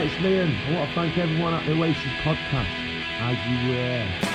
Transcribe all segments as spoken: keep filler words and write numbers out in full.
it's Liam. I want to thank everyone at the Oasis podcast. As you were.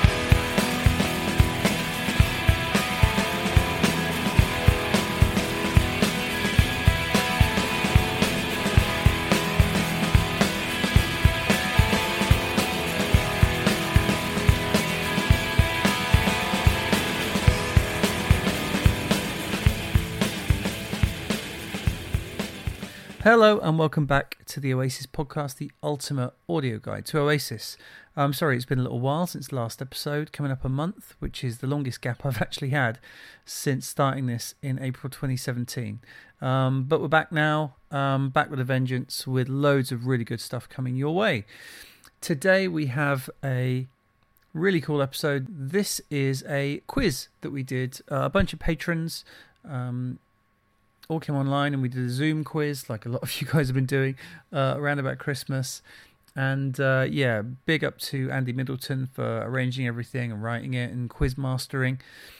Hello and welcome back to the Oasis podcast, the ultimate audio guide to Oasis. I'm sorry it's been a little while since the last episode, coming up a month, which is the longest gap I've actually had since starting this in April twenty seventeen. Um, but we're back now, um, back with a vengeance, with loads of really good stuff coming your way. Today we have a really cool episode. This is a quiz that we did, uh, a bunch of patrons um all came online and we did a Zoom quiz like a lot of you guys have been doing uh, around about Christmas. And uh, yeah, big up to Andy Middleton for arranging everything and writing it and quiz mastering.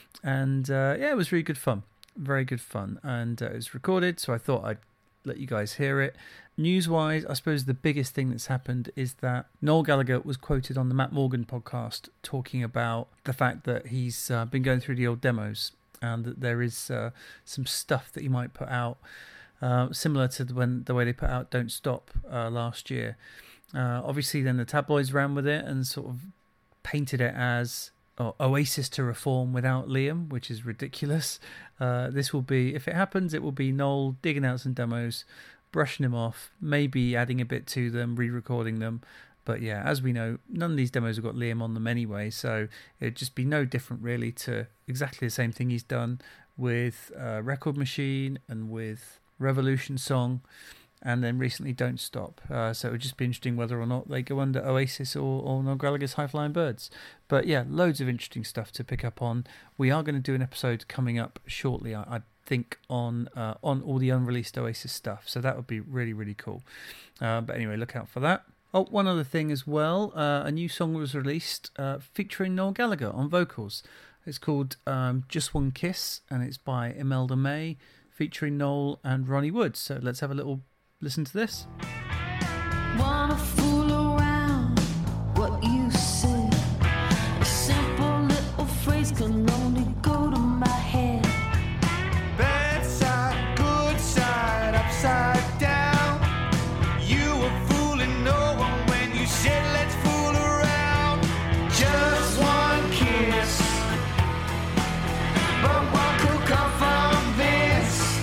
And uh, yeah, it was really good fun. Very good fun. And uh, it was recorded, so I thought I'd let you guys hear it. News-wise, I suppose the biggest thing that's happened is that Noel Gallagher was quoted on the Matt Morgan podcast talking about the fact that he's uh, been going through the old demos, and that there is uh, some stuff that he might put out, uh, similar to the, when the way they put out Don't Stop uh, last year. Uh, obviously, then the tabloids ran with it and sort of painted it as oh, Oasis to reform without Liam, which is ridiculous. Uh, this will be, if it happens, it will be Noel digging out some demos, brushing them off, maybe adding a bit to them, re-recording them. But yeah, as we know, none of these demos have got Liam on them anyway, so it'd just be no different really to exactly the same thing he's done with uh, Record Machine and with Revolution Song, and then recently Don't Stop. Uh, so it would just be interesting whether or not they go under Oasis or, or Noel Gallagher's High Flying Birds. But yeah, loads of interesting stuff to pick up on. We are going to do an episode coming up shortly, I, I think, on uh, on all the unreleased Oasis stuff, so that would be really, really cool. Uh, but anyway, look out for that. Oh, one other thing as well, uh, a new song was released uh, featuring Noel Gallagher on vocals. It's called um, Just One Kiss, and it's by Imelda May, featuring Noel and Ronnie Wood. So let's have a little listen to this. Wanna fool around what you say. A simple little phrase can only go to my head. Bad side, good side, upside down. You were fooling no one when you said let's fool around. Just one kiss, but what could come from this?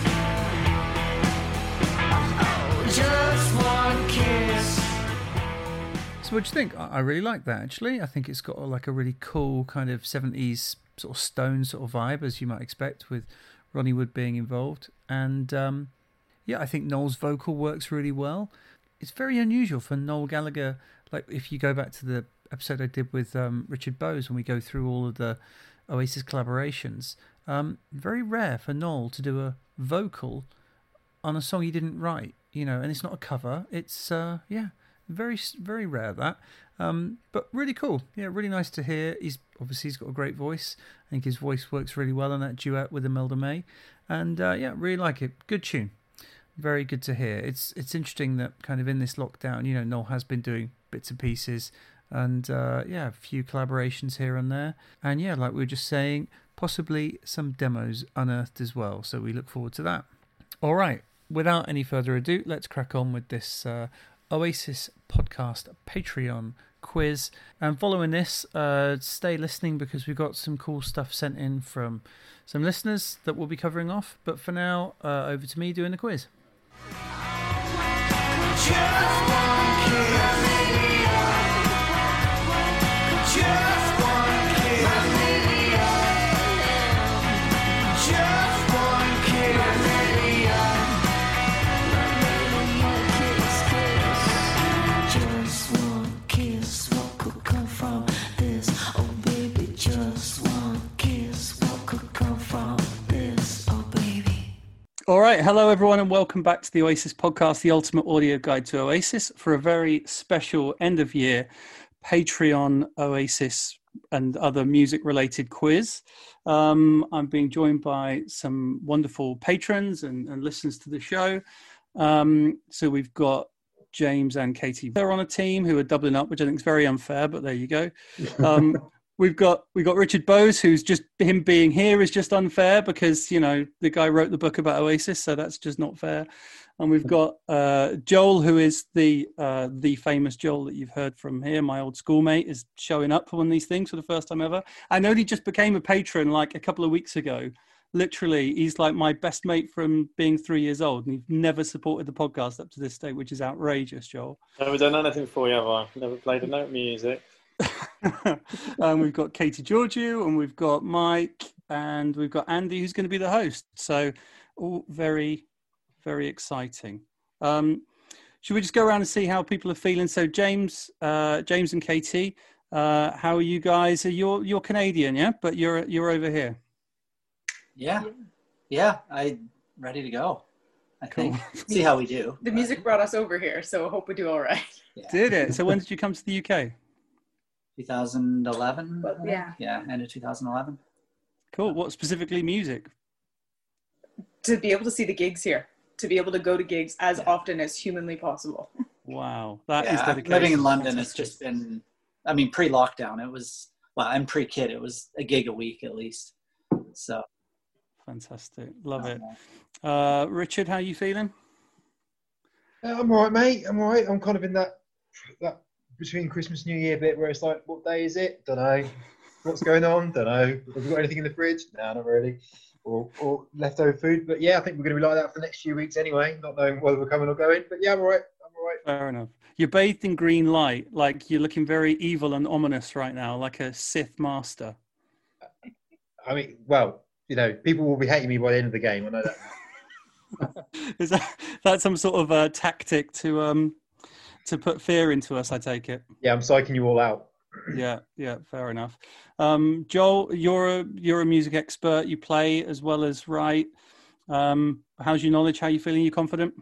Oh, just one kiss. So what do you think? I I really like that, actually. I think it's got like a really cool kind of seventies sort of Stone sort of vibe, as you might expect, with Ronnie Wood being involved. And um, yeah, I think Noel's vocal works really well. It's very unusual for Noel Gallagher. Like if you go back to the episode I did with um, Richard Bowes, when we go through all of the Oasis collaborations, um, very rare for Noel to do a vocal on a song he didn't write, you know, and it's not a cover. It's, uh, yeah, very, very rare that. Um, but really cool. Yeah, really nice to hear. He's obviously he's got a great voice. I think his voice works really well on that duet with Imelda May. And uh, yeah, really like it. Good tune. Very good to hear. It's it's interesting that kind of in this lockdown, you know, Noel has been doing bits and pieces, and uh, yeah, a few collaborations here and there. And yeah, like we were just saying, possibly some demos unearthed as well. So we look forward to that. All right. Without any further ado, let's crack on with this uh, Oasis podcast Patreon quiz. And following this, uh, stay listening because we've got some cool stuff sent in from some listeners that we'll be covering off. But for now, uh, over to me doing the quiz. Just one kiss. Just one kiss. Just one kiss. Just one kiss, what could come from this? Oh baby, just one kiss, what could come from this? Oh baby. All right. Hello, everyone, and welcome back to the Oasis podcast, the ultimate audio guide to Oasis, for a very special end of year Patreon Oasis and other music related quiz. Um, I'm being joined by some wonderful patrons and, and listeners to the show. Um, so we've got James and Katie. They're on a team who are doubling up, which I think is very unfair, but there you go. Um, we've got we've got Richard Bowes, who's just him being here is just unfair because, you know, the guy wrote the book about Oasis, so that's just not fair. And we've got uh, Joel, who is the uh, the famous Joel that you've heard from here. My old schoolmate is showing up for one of these things for the first time ever. I know he just became a patron like a couple of weeks ago. Literally, he's like my best mate from being three years old, and he's never supported the podcast up to this day, which is outrageous, Joel. Never done anything for you, have I? Never played a note of music. um, we've got Katie Georgiou, and we've got Mike, and we've got Andy, who's going to be the host. So, all very, very exciting. Um, should we just go around and see how people are feeling? So, James, uh, James and Katie, uh, how are you guys? You're you're Canadian, yeah, but you're you're over here. Yeah, yeah, I'm ready to go. I Cool. think. See how we do. The music brought us over here, so I hope we do all right. Yeah. Did it? So when did you come to the U K? twenty eleven. But, yeah. Yeah, end of two thousand eleven. Cool. What specifically music? To be able to see the gigs here, to be able to go to gigs as Yeah. often as humanly possible. Wow, that is Yeah, dedication. living in London, Fantastic. it's just been, I mean, pre-lockdown, it was, well, I'm pre-kid, it was a gig a week at least. So. Fantastic. Love it. um, Uh, Richard, how are you feeling? Uh, I'm all right, mate. I'm all right. I'm kind of in that that between Christmas and New Year bit where it's like, what day is it? Don't know. What's going on? Don't know. Have we got anything in the fridge? No, not really. Or, or leftover food. But yeah, I think we're going to be like that for the next few weeks anyway, not knowing whether we're coming or going. But yeah, I'm all right. I'm all right. Fair enough. You're bathed in green light, like you're looking very evil and ominous right now, like a Sith master. I mean, well, you know, people will be hating me by the end of the game. I know that. Is that that's some sort of uh, tactic to um to put fear into us? I take it. Yeah, I'm psyching you all out. Yeah, yeah, fair enough. Um, Joel, you're a you're a music expert. You play as well as write. Um, how's your knowledge? How are you feeling? You confident?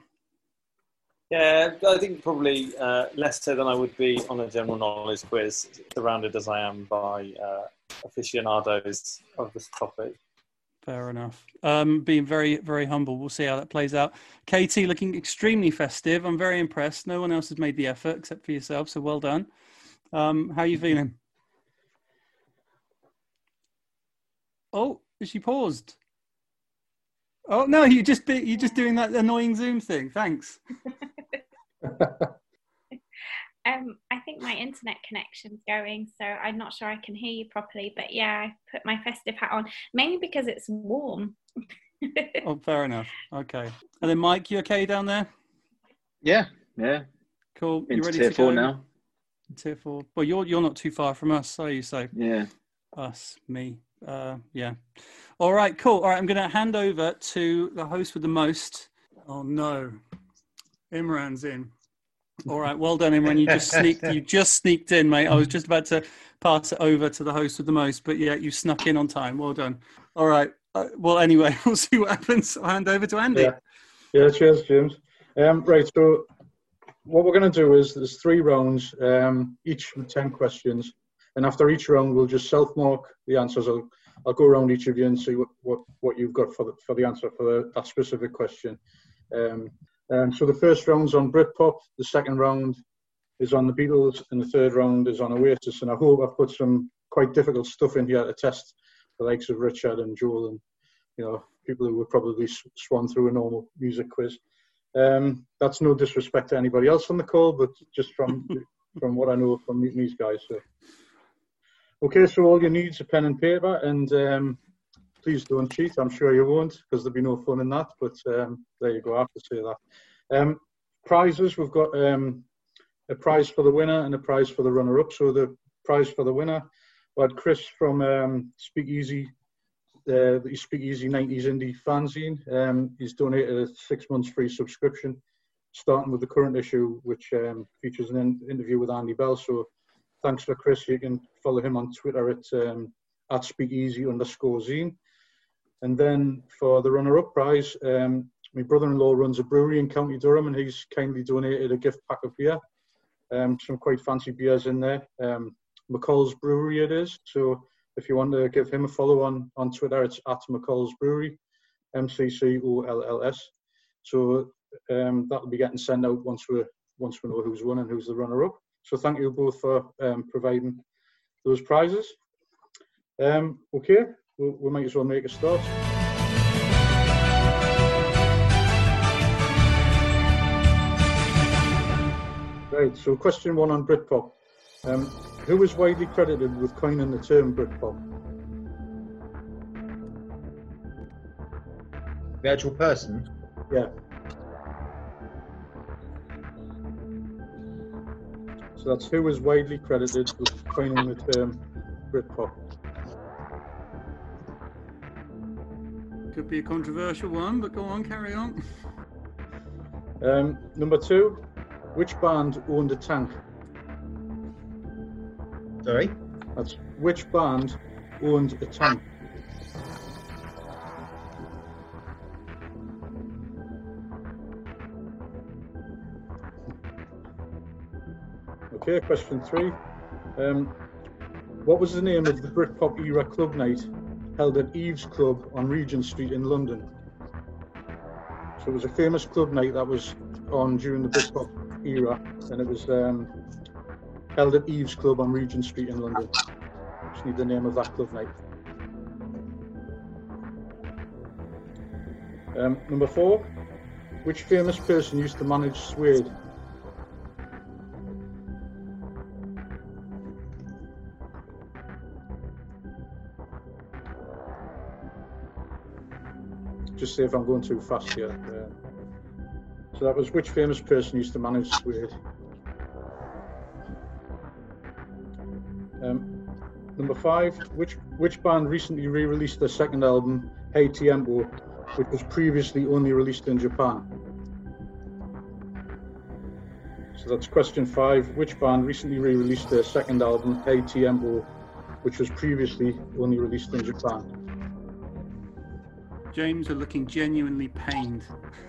Yeah, I think probably uh, less so than I would be on a general knowledge quiz, surrounded as I am by uh, aficionados of this topic. Fair enough. Um, being very, very humble. We'll see how that plays out. Katie, looking extremely festive. I'm very impressed. No one else has made the effort except for yourself, so well done. Um, how are you feeling? Oh, she paused. Oh no, you just be, you're just doing that annoying Zoom thing. Thanks. Um, I think my internet connection's going, so I'm not sure I can hear you properly. But yeah, I put my festive hat on, mainly because it's warm. Oh, fair enough. Okay. And then Mike, you okay down there? Yeah, yeah. Cool. You Into ready tier to four go? now. Tier four. Well, you're you're not too far from us, are you? So Yeah. us, me. Uh, yeah. All right, cool. All right, I'm going to hand over to the host with the most. Oh no, Imran's in. All right, well done, Imran. You just sneaked. You just sneaked in, mate. I was just about to pass it over to the host with the most, but yeah, you snuck in on time. Well done. All right. Uh, well, anyway, we'll see what happens. I'll hand over to Andy. Yeah. Yeah. Cheers, James. Um, right. So, what we're going to do is there's three rounds, um, each with ten questions, and after each round, we'll just self-mark the answers. I'll, I'll go around each of you and see what, what, what you've got for the for the answer for the, that specific question. Um, Um, so the first round's on Britpop, the second round is on the Beatles, and the third round is on Oasis. And I hope I've put some quite difficult stuff in here to test the likes of Richard and Joel and, you know, people who would probably swan through a normal music quiz. Um, that's no disrespect to anybody else on the call, but just from from what I know from these guys. So, okay, so all you need is a pen and paper, and um, please don't cheat. I'm sure you won't, because there'll be no fun in that. But um, there you go. I have to say that. Um, prizes. We've got um, a prize for the winner and a prize for the runner-up. So the prize for the winner, we had Chris from um, Speakeasy, uh, the Speakeasy nineties Indie fanzine. Um, he's donated a six months free subscription, starting with the current issue, which um, features an in- interview with Andy Bell. So thanks for Chris. You can follow him on Twitter at um, at Speakeasy underscore zine. And then for the runner-up prize, um, my brother-in-law runs a brewery in County Durham, and he's kindly donated a gift pack of beer. Um, some quite fancy beers in there. Um, McColl's Brewery it is. So if you want to give him a follow on, on Twitter, it's at McColl's Brewery, M C C O L L S. So um, that'll be getting sent out once we're once we know who's won and who's the runner-up. So thank you both for um, providing those prizes. Um, okay, we, we might as well make a start. Right, so question one on Britpop. Um, who is widely credited with coining the term Britpop? The actual person? Yeah. So that's who is widely credited with coining the term Britpop. Could be a controversial one, but go on, carry on. Um, number two, which band owned a tank? Sorry? That's which band owned a tank? Okay, question three. Um, what was the name of the Britpop era club night held at Eve's Club on Regent Street in London? So it was a famous club night that was on during the Britpop era, and it was um, held at Eve's Club on Regent Street in London. Just need the name of that club night. Um, number four, which famous person used to manage Suede? Just say if I'm going too fast here. Uh, so that was which famous person used to manage Suede? Um, number five, which which band recently re-released their second album, Hey Tiempo, which was previously only released in Japan? So that's question five. Which band recently re-released their second album, Hey Tiempo, which was previously only released in Japan? James are looking genuinely pained.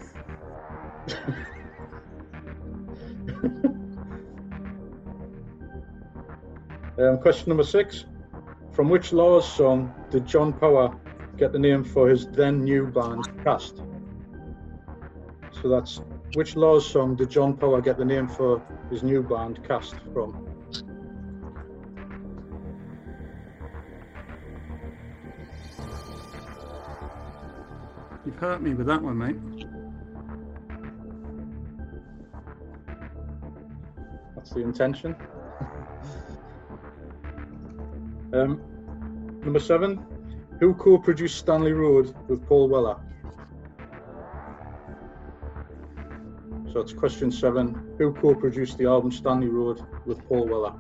um, question number six. From which Laws song did John Power get the name for his then new band, Cast? So that's which Laws song did John Power get the name for his new band, Cast, from? You've hurt me with that one, mate. That's the intention. um, number seven, who co-produced Stanley Road with Paul Weller? So it's question seven, who co-produced the album Stanley Road with Paul Weller?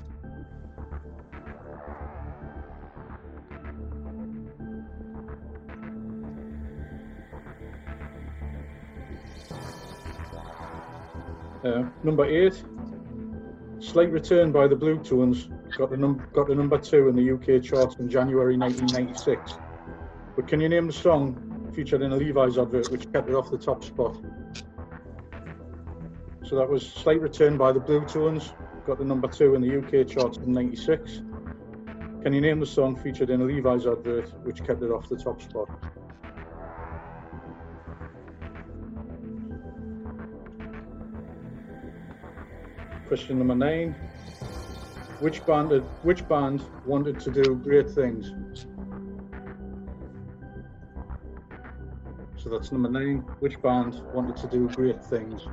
Uh, number eight, Slight Return by the Blue Tones got the, num got the number two in the U K charts in January nineteen ninety-six. But can you name the song featured in a Levi's advert which kept it off the top spot? So that was Slight Return by the Blue Tones, got the number two in the U K charts in ninety-six. Can you name the song featured in a Levi's advert which kept it off the top spot? Question number nine. Which band, which band wanted to do great things? So that's number nine. Which band wanted to do great things?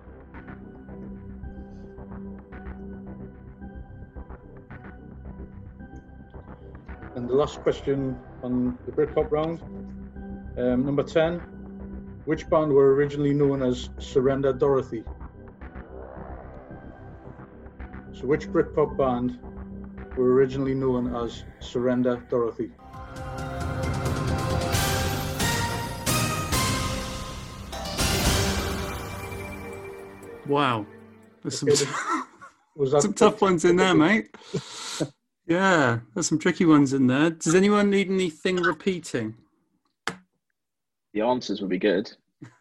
And the last question on the Britpop round. Um, number ten. Which band were originally known as Surrender Dorothy? So which Britpop band were originally known as Surrender Dorothy? Wow. There's some, Was that some tough ones in there, mate. Yeah, there's some tricky ones in there. Does anyone need anything repeating? The answers would be good.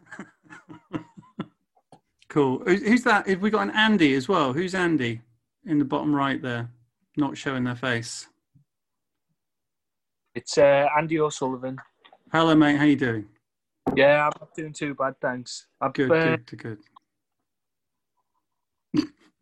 Cool. Who's who's that? Have we got an Andy as well? Who's Andy? In the bottom right there, not showing their face. It's uh, Andy O'Sullivan. Hello, mate. How you doing? Yeah, I'm not doing too bad, thanks. I've, Good, uh, good, good.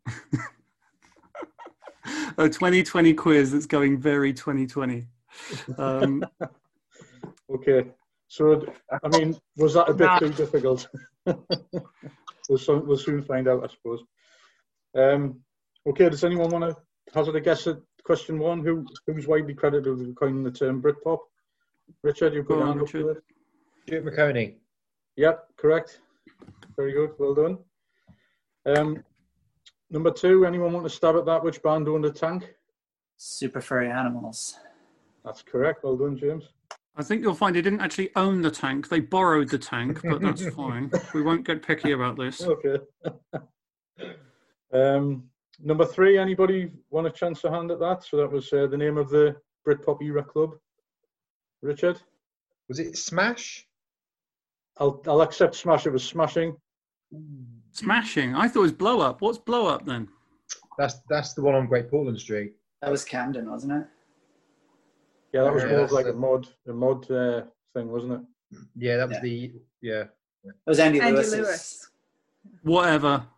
A twenty twenty quiz that's going very twenty twenty. Um, Okay. So, I mean, was that a bit too difficult? we'll, soon, we'll soon find out, I suppose. Um, okay, does anyone want to hazard a guess at question one? Who Who's widely credited with coining the term Britpop? Richard, you put Go your on, hand up Richard. for it. Stuart McConey. Yep, correct. Very good, well done. Um, number two, anyone want to stab at that? Which band owned a tank? Super Furry Animals. That's correct, well done, James. I think you'll find they didn't actually own the tank. They borrowed the tank, but that's fine. We won't get picky about this. Okay. um, number three, anybody want a chance to hand at that? So that was uh, the name of the Britpop era club. Richard? Was it Smash? I'll, I'll accept Smash. It was Smashing. Smashing. I thought it was Blow Up. What's Blow Up then? That's that's the one on Great Portland Street. That was Camden, wasn't it? Yeah, that was Yeah, more of that's like the- a mod, a mod uh, thing, wasn't it? Yeah, that was Yeah. the yeah. It was Andy, Andy Lewis's. Lewis. Whatever.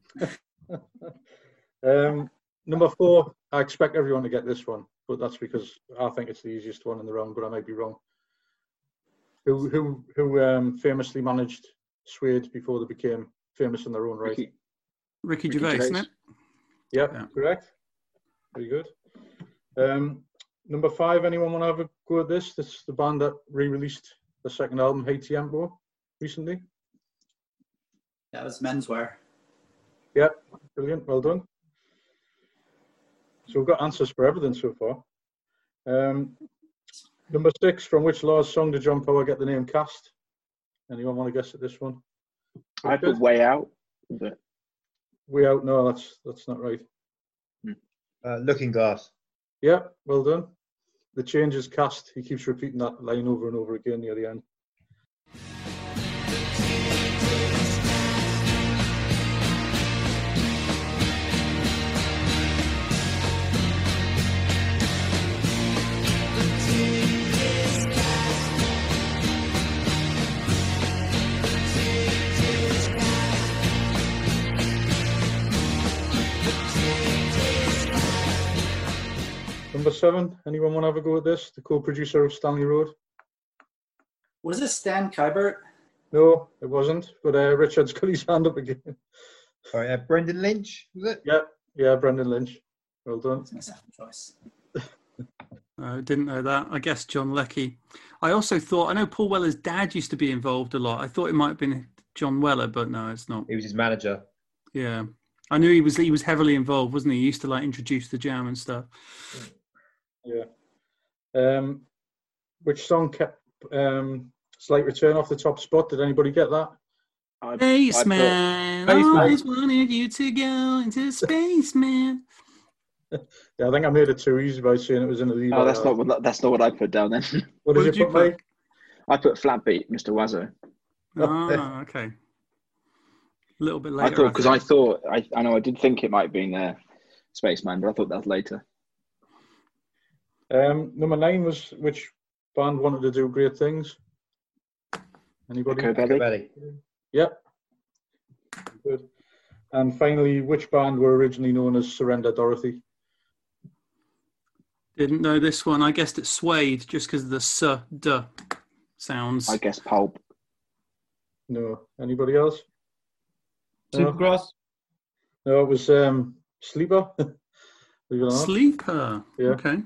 Um, number four, I expect everyone to get this one, but that's because I think it's the easiest one in the round, but I might be wrong. Who who who um, famously managed Suede before they became famous in their own right? Ricky, Ricky Ricky Gervais, Gervais. isn't it? Yep, Yeah. correct. Very good. Um, number five, anyone want to have a go at this? This is the band that re-released the second album, Hey Tiempo, recently. That was Menswear. Yep, brilliant, well done. So we've got answers for everything so far. Um, number six, from which Lars song did John Power get the name Cast? Anyone want to guess at this one? I put Way Out. But Way Out, no, that's that's not right. Uh, Looking Glass. Yeah, well done. The change is Cast. He keeps repeating that line over and over again near the end. Number seven, anyone want to have a go at this? The co-producer of Stanley Road? Was it Stan Kybert? No, it wasn't. But uh, Richard's got his hand up again. Sorry, uh, Brendan Lynch, was it? Yeah, yeah, Brendan Lynch. Well done. That's my second choice. I didn't know that. I guess John Leckie. I also thought, I know Paul Weller's dad used to be involved a lot. I thought it might have been John Weller, but no, it's not. He was his manager. Yeah. I knew he was he was heavily involved, wasn't he? He used to like introduce the jam and stuff. Yeah. Um, which song kept um, Slight Return off the top spot? Did anybody get that? I, Spaceman, Spaceman. always wanted you to go into Spaceman. Yeah, I think I made it too easy by saying it was in the lead. oh, that's not what that's not what I put down then. What did What you did put, you Mike? I put Flat Beat, Mister Wazzo. Ah, okay. A little bit I later. thought because I, think. thought I I know I did think it might have been uh, Spaceman, but I thought that was later. Um, number nine was which band wanted to do great things? Anybody? Echo Belly. Belly. Yep. Good. And finally, which band were originally known as Surrender Dorothy? Didn't know this one. I guessed it Suede just because of the s d sounds. I guess Pulp. No. Anybody else? No? Supergrass. No, it was um, Sleeper. Believe it or not. Sleeper. Yeah. Okay.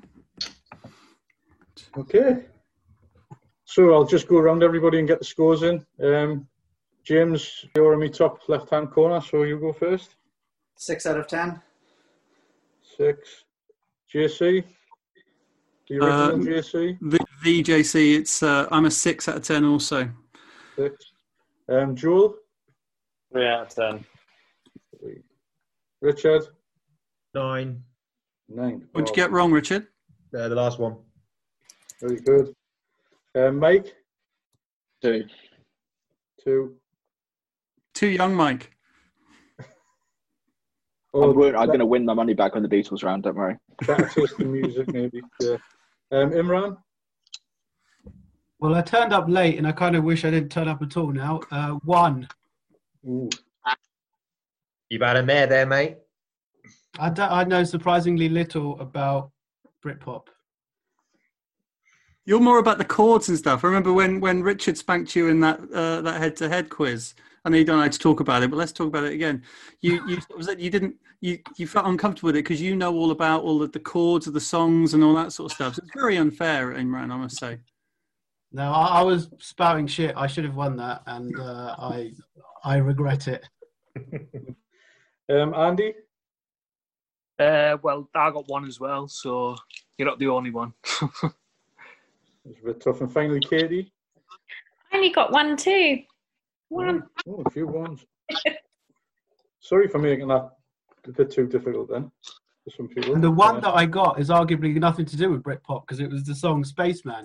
Okay. So I'll just go around everybody and get the scores in. Um, James, you're in my top left-hand corner, so you go first. Six out of ten. Six. J C. The original Um, J C. The, the J C, it's uh, I'm a six out of ten also. Six. Um, Joel. Three out of ten. Three. Richard. Nine. Nine. What'd you get wrong, Richard? Uh, the last one. Very good. Um, Mike. Two. Two. Too young, Mike. Oh, I'm, wor- I'm going to win my money back on the Beatles round. Don't worry. better taste in music, maybe. Yeah. Um, Imran. Well, I turned up late, and I kind of wish I didn't turn up at all now. Uh, one. Ooh. You've had a mare there, mate. I, don't, I know surprisingly little about Britpop. You're more about the chords and stuff. I remember when, when Richard spanked you in that uh, that head to head quiz. I know you don't like to talk about it, but let's talk about it again. You you was that you didn't you, you felt uncomfortable with it because you know all about all of the chords of the songs and all that sort of stuff. So it's very unfair, Imran, I must say. No, I, I was spouting shit. I should have won that, and uh, I I regret it. um, Andy? Uh, well, I got one as well, so you're not the only one. It's a bit tough. And finally, Katie? I only got one too. One. Oh, a few ones. Sorry for making that a bit too difficult then for some people. And the one Yeah. that I got is arguably nothing to do with Britpop because it was the song Spaceman.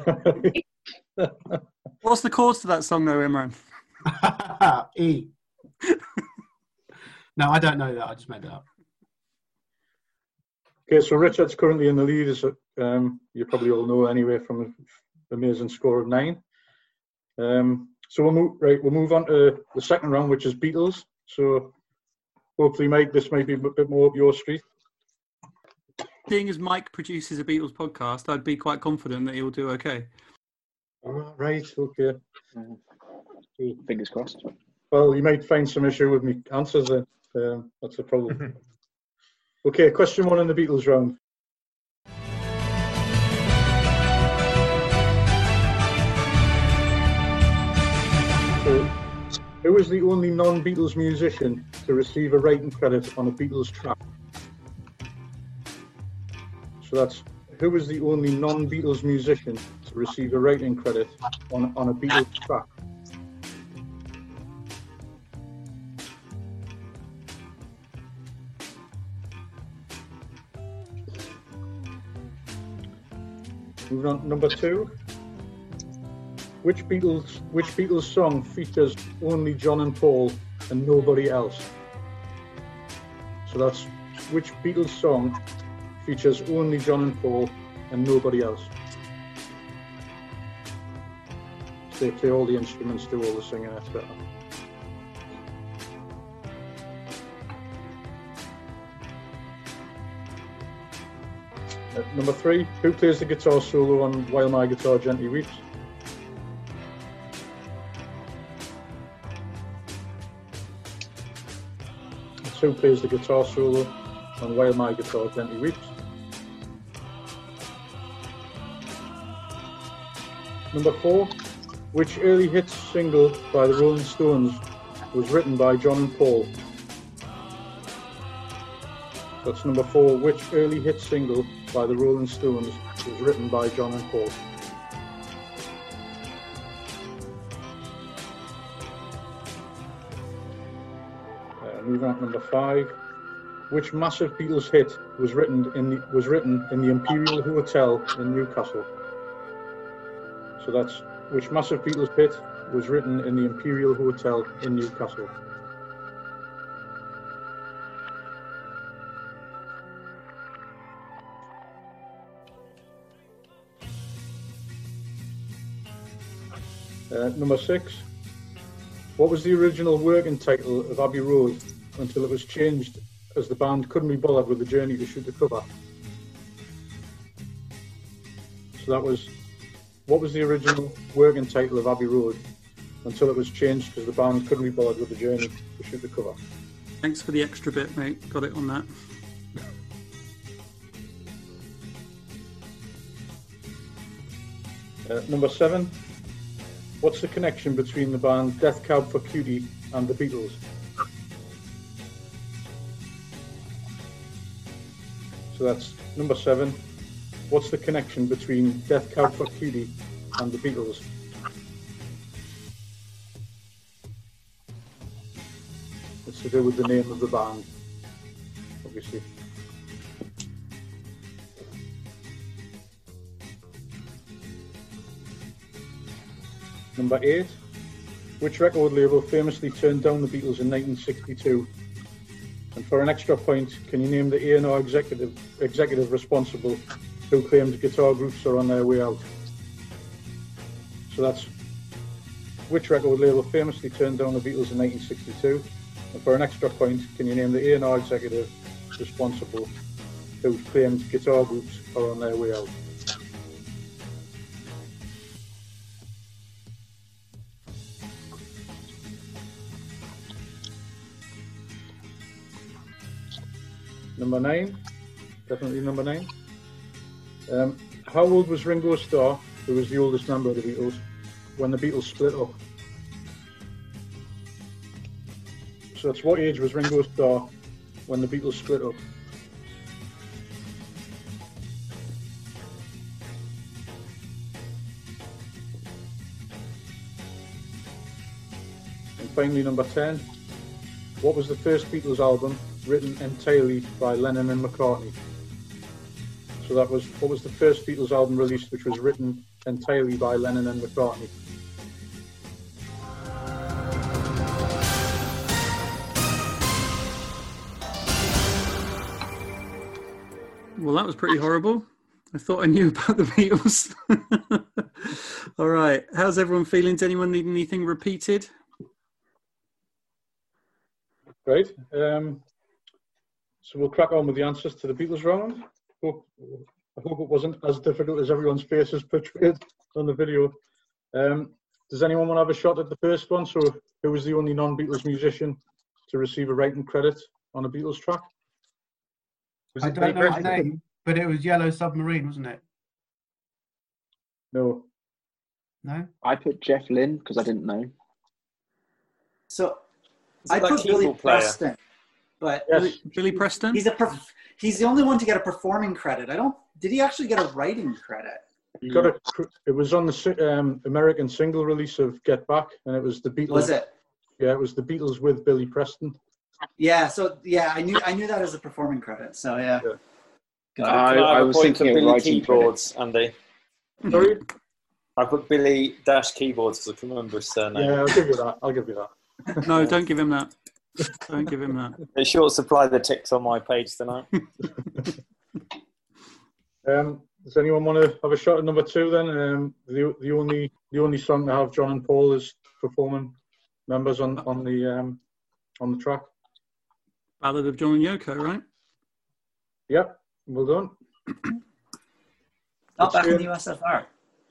What's the chords to that song, though, Imran? E. No, I don't know that. I just made that up. Okay, so Richard's currently in the lead, as um, you probably all know anyway, from an amazing score of nine. Um, so we'll move right. We'll move on to the second round, which is Beatles. So hopefully, Mike, this might be a bit more up your street. Seeing as Mike produces a Beatles podcast, I'd be quite confident that he'll do okay. Oh, right. Okay. Fingers crossed. Well, you might find some issue with me answers then. Um, that's the problem. Okay, question one in the Beatles round. So, who is the only non-Beatles musician to receive a writing credit on a Beatles track? So that's, who is the only non-Beatles musician to receive a writing credit on, on a Beatles track? Moving on to number two. Which Beatles which Beatles song features only John and Paul and nobody else? So that's which Beatles song features only John and Paul and nobody else? So they play all the instruments, do all the singing, et cetera. Uh, number three, who plays the guitar solo on While My Guitar Gently Weeps? That's who plays the guitar solo on While My Guitar Gently Weeps. Number four, which early hit single by the Rolling Stones was written by John and Paul? That's number four. Which early hit single by the Rolling Stones was written by John and Paul? Uh, moving on to number five. Which massive Beatles hit was written in the was written in the Imperial Hotel in Newcastle? So that's which massive Beatles hit was written in the Imperial Hotel in Newcastle? Uh, number six. What was the original working title of Abbey Road until it was changed as the band couldn't be bothered with the journey to shoot the cover? So that was, what was the original working title of Abbey Road until it was changed because the band couldn't be bothered with the journey to shoot the cover? Thanks for the extra bit, mate. Got it on that. Uh, number seven. What's the connection between the band Death Cab for Cutie and the Beatles? So that's number seven. What's the connection between Death Cab for Cutie and the Beatles? It's to do with the name of the band, obviously. Number eight. Which record label famously turned down the Beatles in nineteen sixty-two? And for an extra point, can you name the A and R executive executive responsible who claimed guitar groups are on their way out? So that's which record label famously turned down the Beatles in nineteen sixty-two? And for an extra point, can you name the A and R executive responsible who claimed guitar groups are on their way out? Number nine, definitely number nine. Um, how old was Ringo Starr, who was the oldest member of the Beatles, when the Beatles split up? So that's what age was Ringo Starr when the Beatles split up? And finally, number ten. What was the first Beatles album written entirely by Lennon and McCartney? So that was, what was the first Beatles album released which was written entirely by Lennon and McCartney? Well, that was pretty horrible. I thought I knew about the Beatles. All right. How's everyone feeling? Does anyone need anything repeated? Great. Um, so we'll crack on with the answers to the Beatles round. Hope, I hope it wasn't as difficult as everyone's faces portrayed on the video. Um, does anyone want to have a shot at the first one? So who was the only non-Beatles musician to receive a writing credit on a Beatles track? Was I it don't Billy know his Preston? name, but it was Yellow Submarine, wasn't it? No. No? I put Jeff Lynne because I didn't know. So Is it I that put Billy keyboard player? Preston, but Yes. Billy Preston? he's a perf- he's the only one to get a performing credit. I don't. Did he actually get a writing credit? You got it. It was on the si- um, American single release of Get Back, and it was the Beatles. Was it? Yeah, it was the Beatles with Billy Preston. Yeah. So yeah, I knew I knew that as a performing credit. So yeah. Yeah. Got it. I, Can I have I a was point for thinking of Billy writing Keyboards, Andy? Sorry? I put Billy Dash Keyboards because I can remember his surname. Yeah, I'll give you that. I'll give you that. No, don't give him that. Don't give him that. They short supply the ticks on my page tonight. Um, does anyone want to have a shot at number two then? Um, the the only the only song to have John and Paul as performing members on on the um, on the track. Ballad of John and Yoko, right? Yep, well done. Not back in um, the U S S R.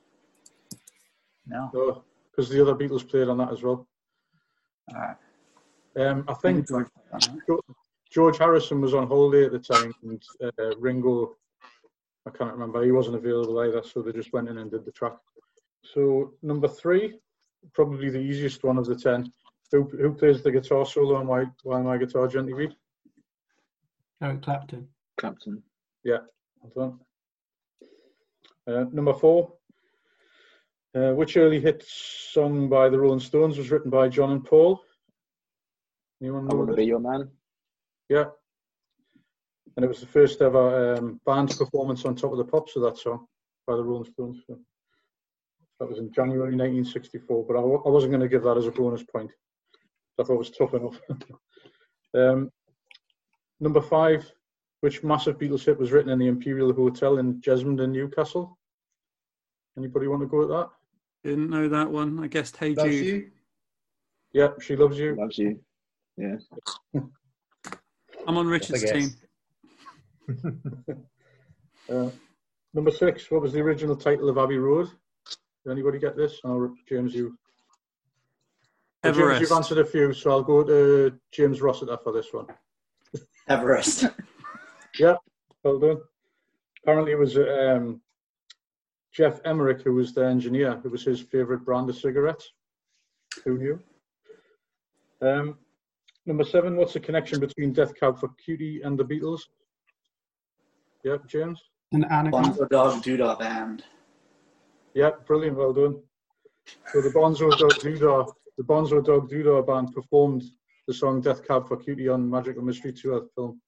No. So, because the other Beatles played on that as well. All right. Um, I think George played on that. Jo- George Harrison was on holiday at the time, and uh, Ringo, I can't remember, he wasn't available either, so they just went in and did the track. So number three, probably the easiest one of the ten. Who who plays the guitar solo on Why While My Guitar Gently Weeps? Eric Clapton. Clapton. Yeah, well done. Uh, number four. Uh, which early hit song by the Rolling Stones was written by John and Paul? Anyone I know Want to this? Be Your Man. Yeah. And it was the first ever um, band performance on Top of the Pops of that song by the Rolling Stones. So that was in January nineteen sixty-four, but I, w- I wasn't going to give that as a bonus point. I thought it was tough enough. um, number five. Which massive Beatles hit was written in the Imperial Hotel in Jesmond in Newcastle? Anybody want to go at that? Didn't know that one. I guessed Hey Loves Jude. You. Yeah, She Loves You. Loves You. Yeah. I'm on Richard's I team. guess. Uh, number six, what was the original title of Abbey Road? Did anybody get this? Or James, you? Well, James, Everest. you've answered a few, so I'll go to James Rossiter for this one. Everest. Yeah, well done. Apparently it was um, Jeff Emmerich, who was the engineer, who was his favourite brand of cigarettes. Who knew? Um, number seven, what's the connection between Death Cab for Cutie and the Beatles? Yeah, James? And Anagram. Bonzo Dog Doodah Band. Yeah, brilliant, well done. So the Bonzo Dog Doodah, the Bonzo Dog Doodah band performed the song Death Cab for Cutie on Magical Mystery Tour film.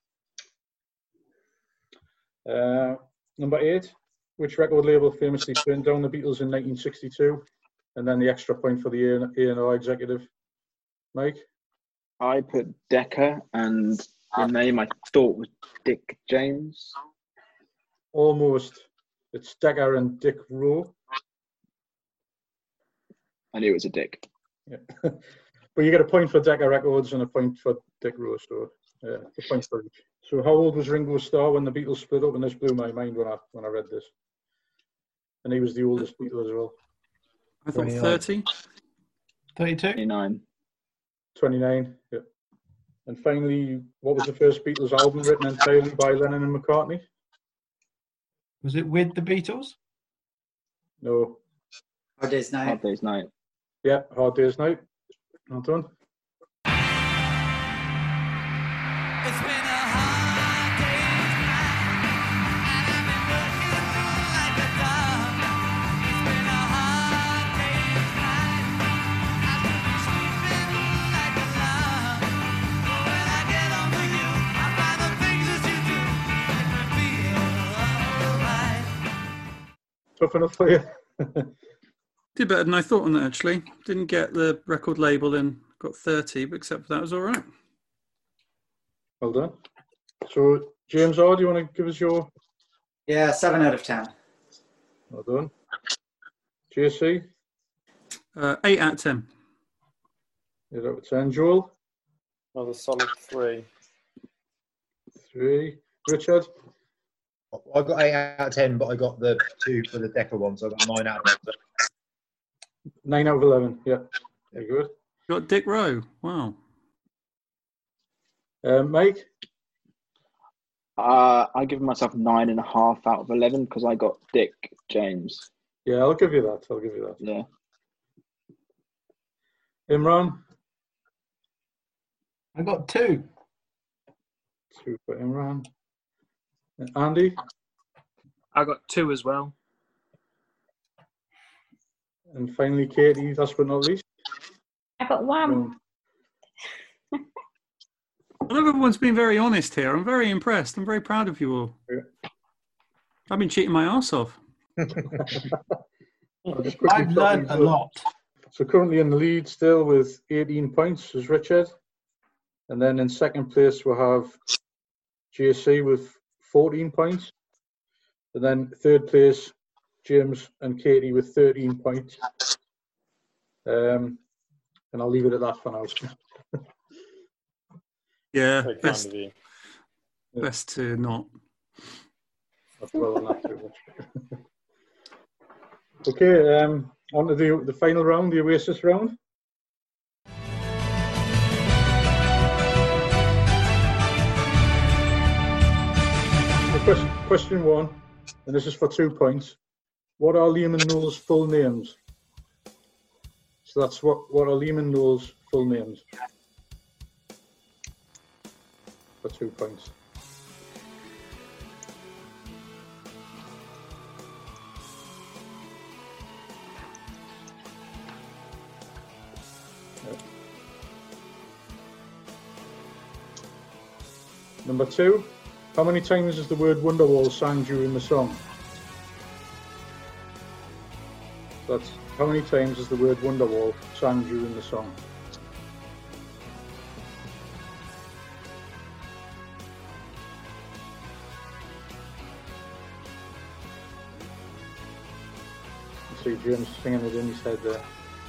Uh, number eight, which record label famously turned down the Beatles in nineteen sixty-two? And then the extra point for the A and R executive. Mike? I put Decca, and the name I thought was Dick James. Almost. It's Decca and Dick Rowe. I knew it was a Dick. Yeah. But you get a point for Decca Records and a point for Dick Rowe. So Yeah, the point for each. So how old was Ringo Starr when the Beatles split up? And this blew my mind when I when I read this. And he was the oldest Beatle as well. I thought thirty. thirty-two? twenty-nine. twenty-nine, yeah. And finally, what was the first Beatles album written entirely by Lennon and McCartney? Was it with the Beatles? No. Hard Day's Night. Hard Day's Night. Yeah, Hard Day's Night. Well done. It's been a hard day's night, and I've been working like a dog. It's been a hard day's night, I've been sleeping like a log. But when I get home to you, I find the things that you do make me feel alright. Tough enough for you? Did better than I thought on that, actually. Didn't get the record label and got thirty, but except for that, it was all right. Well done. So, James R, do you want to give us your... Yeah, seven out of ten. Well done. J C? Uh, eight out of ten. eight out of ten. Joel? Another solid three. Three. Richard? I got eight out of ten, but I got the two for the Decker one, so I got nine out of ten. nine out of eleven, yeah. Very good. Got Dick Rowe. Wow. Um, Mike? Uh, I give myself nine and a half out of eleven because I got Dick James. Yeah, I'll give you that. I'll give you that. Yeah. Imran? I got two. Two for Imran. Andy? I got two as well. And finally, Katie, last but not least. I got one. I love everyone's been very honest here. I'm very impressed. I'm very proud of you all. Yeah. I've been cheating my ass off. I'll just quickly I've talk learned you a through- lot. So currently in the lead still with eighteen points is Richard. And then in second place we'll have J C with fourteen points. And then third place, James and Katie with thirteen points. Um, and I'll leave it at that for now. Yeah, Very kind best, of you. best to not. Not dwell on that too much. Okay, um, on to the, the final round, the Oasis round. So question, question one, and this is for two points. What are Liam and Noel's full names? So that's what, what are Liam and Noel's full names? For two points. Number two, how many times is the word Wonderwall sung during the song? That's how many times is the word Wonderwall sung during the song? You see James singing it in his head there.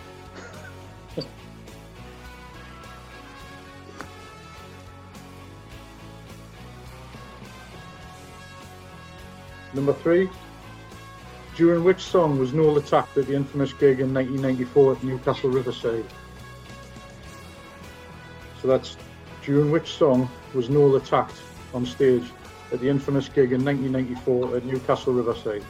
Number three, during which song was Noel attacked at the infamous gig in nineteen ninety-four at Newcastle Riverside? So that's during which song was Noel attacked on stage at the infamous gig in nineteen ninety-four at Newcastle Riverside?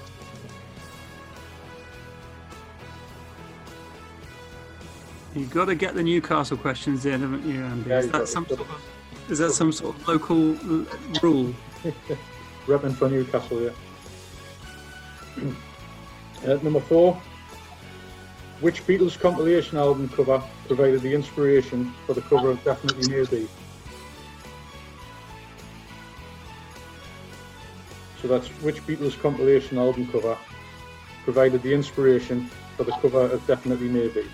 You've got to get the Newcastle questions in, haven't you, Andy? Yeah, is, you've that got some it. sort of, is that some sort of local l- rule? Repping for Newcastle, yeah. Uh, number four, which Beatles compilation album cover provided the inspiration for the cover of Definitely Maybe? So that's which Beatles compilation album cover provided the inspiration for the cover of Definitely Maybe?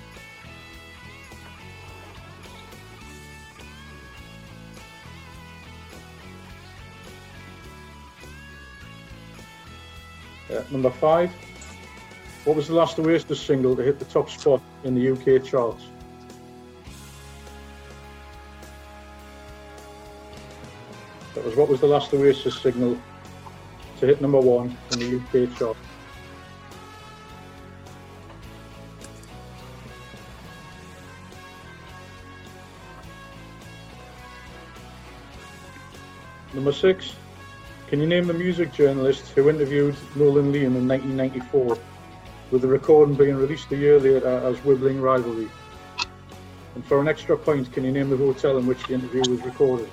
Uh, number five, what was the last Oasis single to hit the top spot in the U K charts? was what was the last Oasis single to hit number one in the U K chart? Number six, can you name the music journalist who interviewed Nolan Liam in nineteen ninety-four, with the recording being released a year later as Wibbling Rivalry? And for an extra point, can you name the hotel in which the interview was recorded?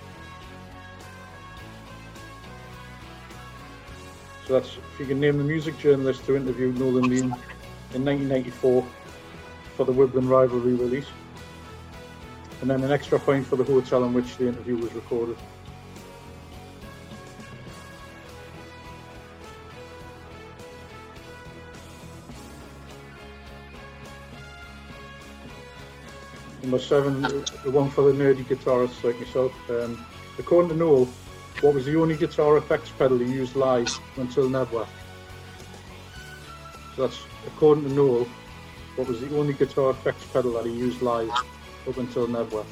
So that's, if you can name the music journalist who interviewed Nolan Liam in nineteen ninety-four for the Wibbling Rivalry release. And then an extra point for the hotel in which the interview was recorded. Number seven, the one for the nerdy guitarists like myself. Um, according to Noel, what was the only guitar effects pedal he used live until Nebworth? So that's, according to Noel, what was the only guitar effects pedal that he used live up until Nebworth?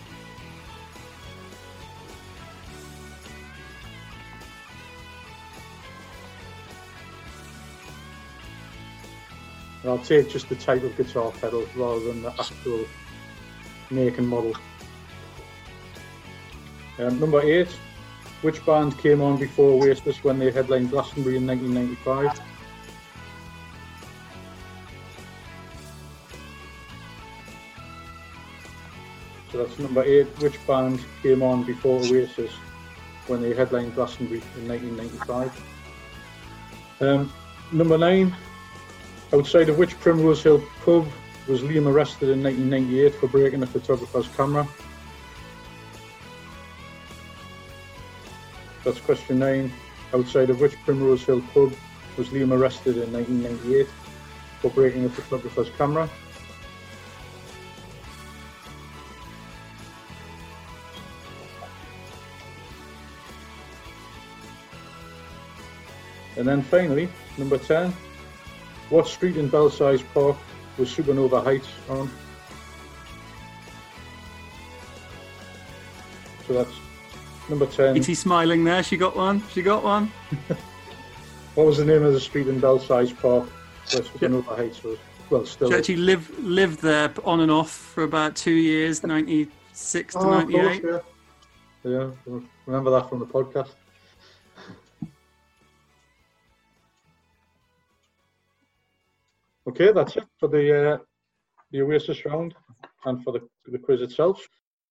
And I'll take just the type of guitar pedal rather than the actual make and model. Um, number eight, which band came on before Oasis when they headlined Glastonbury in nineteen ninety-five? So that's number eight, which band came on before Oasis when they headlined Glastonbury in nineteen ninety-five? Um, number nine, outside of which Primrose Hill pub was Liam arrested in nineteen ninety-eight for breaking a photographer's camera? That's question nine. Outside of which Primrose Hill pub was Liam arrested in nineteen ninety-eight for breaking a photographer's camera? And then finally, number ten. What street in Belsize Park was Supernova Heights on? So that's number ten. Is he smiling there? She got one. She got one. What was the name of the street in Belsize Park where Supernova Heights was? Well, still. She actually lived lived there on and off for about two years, ninety-six to Oh, of ninety-eight. course, yeah. Yeah, remember that from the podcast. Okay, that's it for the uh, the Oasis round and for the, the quiz itself.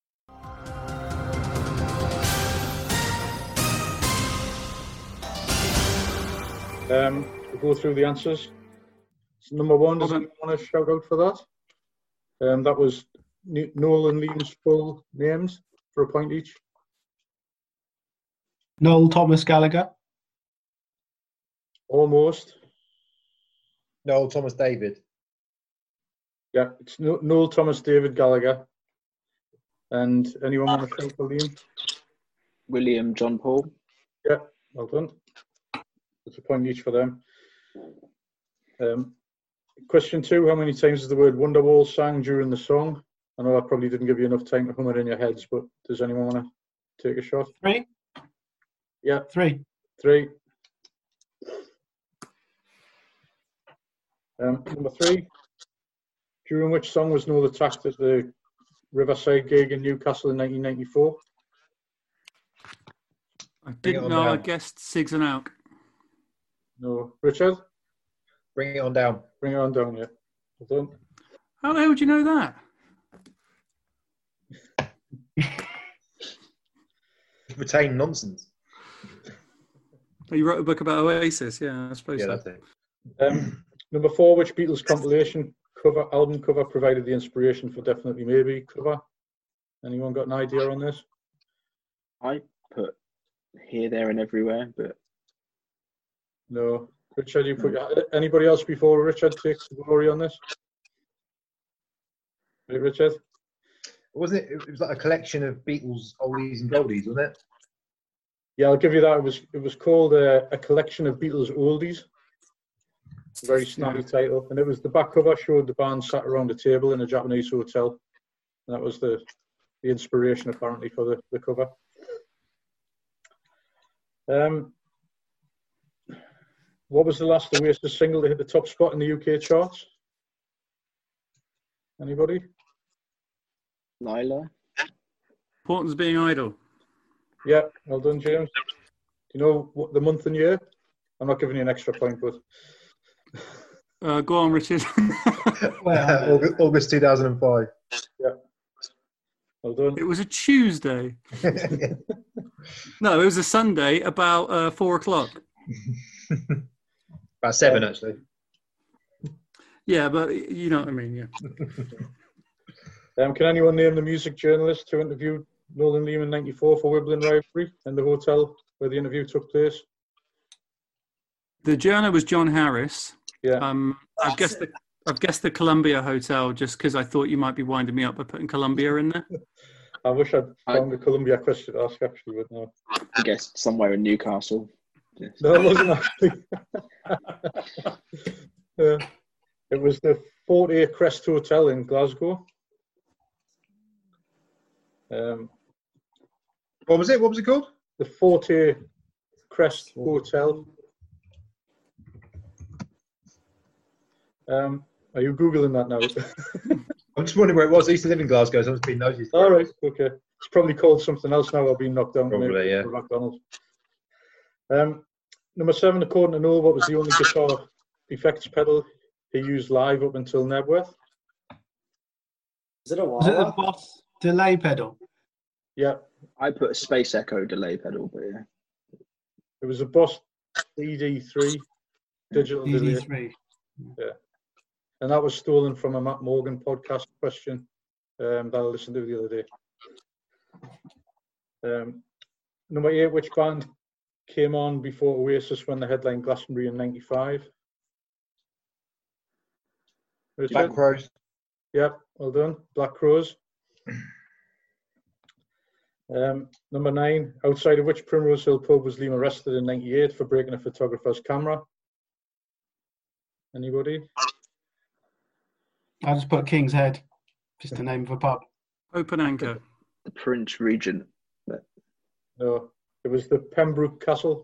Um, we'll go through the answers. So number one, does anyone want to shout out for that? Um, that was N- Noel and Liam's full names for a point each. Noel Thomas Gallagher. Almost. Noel Thomas David. Yeah, it's no- Noel Thomas David Gallagher. And anyone want to shout for Liam? William John Paul. Yeah, well done. That's a point each for them. Um, question two, how many times is the word Wonderwall sang during the song? I know I probably didn't give you enough time to hum it in your heads, but does anyone want to take a shot? Three. Yeah. Three. Three. Um, number three, during which song was Noel attacked at the Riverside gig in Newcastle in nineteen ninety-four? I didn't know. I guessed Sigs and Alk. No. Richard? Bring it on down. Bring it on down, yeah. Well done. How the hell would you know that? Retain nonsense. Oh, you wrote a book about Oasis, yeah, I suppose Yeah, so. that's it. Um, number four, which Beatles compilation cover album cover provided the inspiration for Definitely Maybe cover? Anyone got an idea on this? I put Here, There and Everywhere, but No. Richard, you put anybody else before Richard takes the glory on this? Right, Richard? Wasn't it? It was like a collection of Beatles oldies and goldies, wasn't it? Yeah, I'll give you that. It was it was called uh, A Collection of Beatles Oldies. Very snappy title. And it was the back cover showed the band sat around a table in a Japanese hotel. And that was the, the inspiration apparently for the, the cover. Um, what was the last Oasis single to hit the top spot in the U K charts? Anybody? Lila. Importance being idle. Yeah, well done, James. Do you know what the month and year? I'm not giving you an extra point, but Uh, go on, Richard. August, August two thousand five. Yeah. Well done. It was a Tuesday. No, it was a Sunday about uh, four o'clock. About seven, actually. Yeah, but you know what I mean, yeah. Um, can anyone name the music journalist who interviewed Nolan Liam in ninety-four for Wimbledon Rivalry and the hotel where the interview took place? The journal was John Harris. Yeah. Um, I've guessed the I've guessed the Columbia Hotel just because I thought you might be winding me up by putting Columbia in there. I wish I'd found a Columbia question to ask, actually, but no. I guess somewhere in Newcastle. Yes. No, it wasn't actually. uh, it was the Forte Crest Hotel in Glasgow. Um, what was it? What was it called? The Forte Crest Hotel. Um, are you Googling that now? I'm just wondering where it was. I used to live in Glasgow, so I was being nosy. All right, okay. It's probably called something else now. I've been knocked down. Probably, maybe, yeah. for McDonald's. Um, number seven, according to Noel, what was the only guitar effects pedal he used live up until Nebworth? Is it a Was it the wah-wah? Boss delay pedal? Yeah. I put a Space Echo delay pedal, but yeah. It was a Boss D D three digital D D delay. three. Yeah. And that was stolen from a Matt Morgan podcast question um, that I listened to the other day. Um, number eight, which band came on before Oasis when they headlined Glastonbury in ninety-five? Richard? Black Crows. Yep, well done. Black Crows. Um, number nine, outside of which Primrose Hill pub was Liam arrested in ninety-eight for breaking a photographer's camera? Anybody? I just put King's Head, just the name of a pub. Open Anchor. The Prince Regent. But No, it was the Pembroke Castle.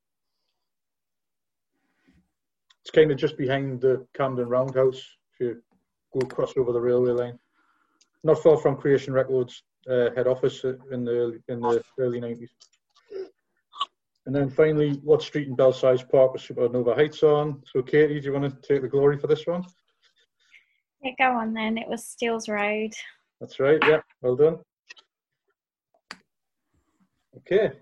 It's kind of just behind the Camden Roundhouse if you go across over the railway line. Not far from Creation Records uh, head office in the early, in the early nineties. And then finally, what street in Belsize Park was Supernova Heights on? So Katie, do you want to take the glory for this one? Yeah, go on then. It was Steels Road. That's right, yeah, well done. Okay.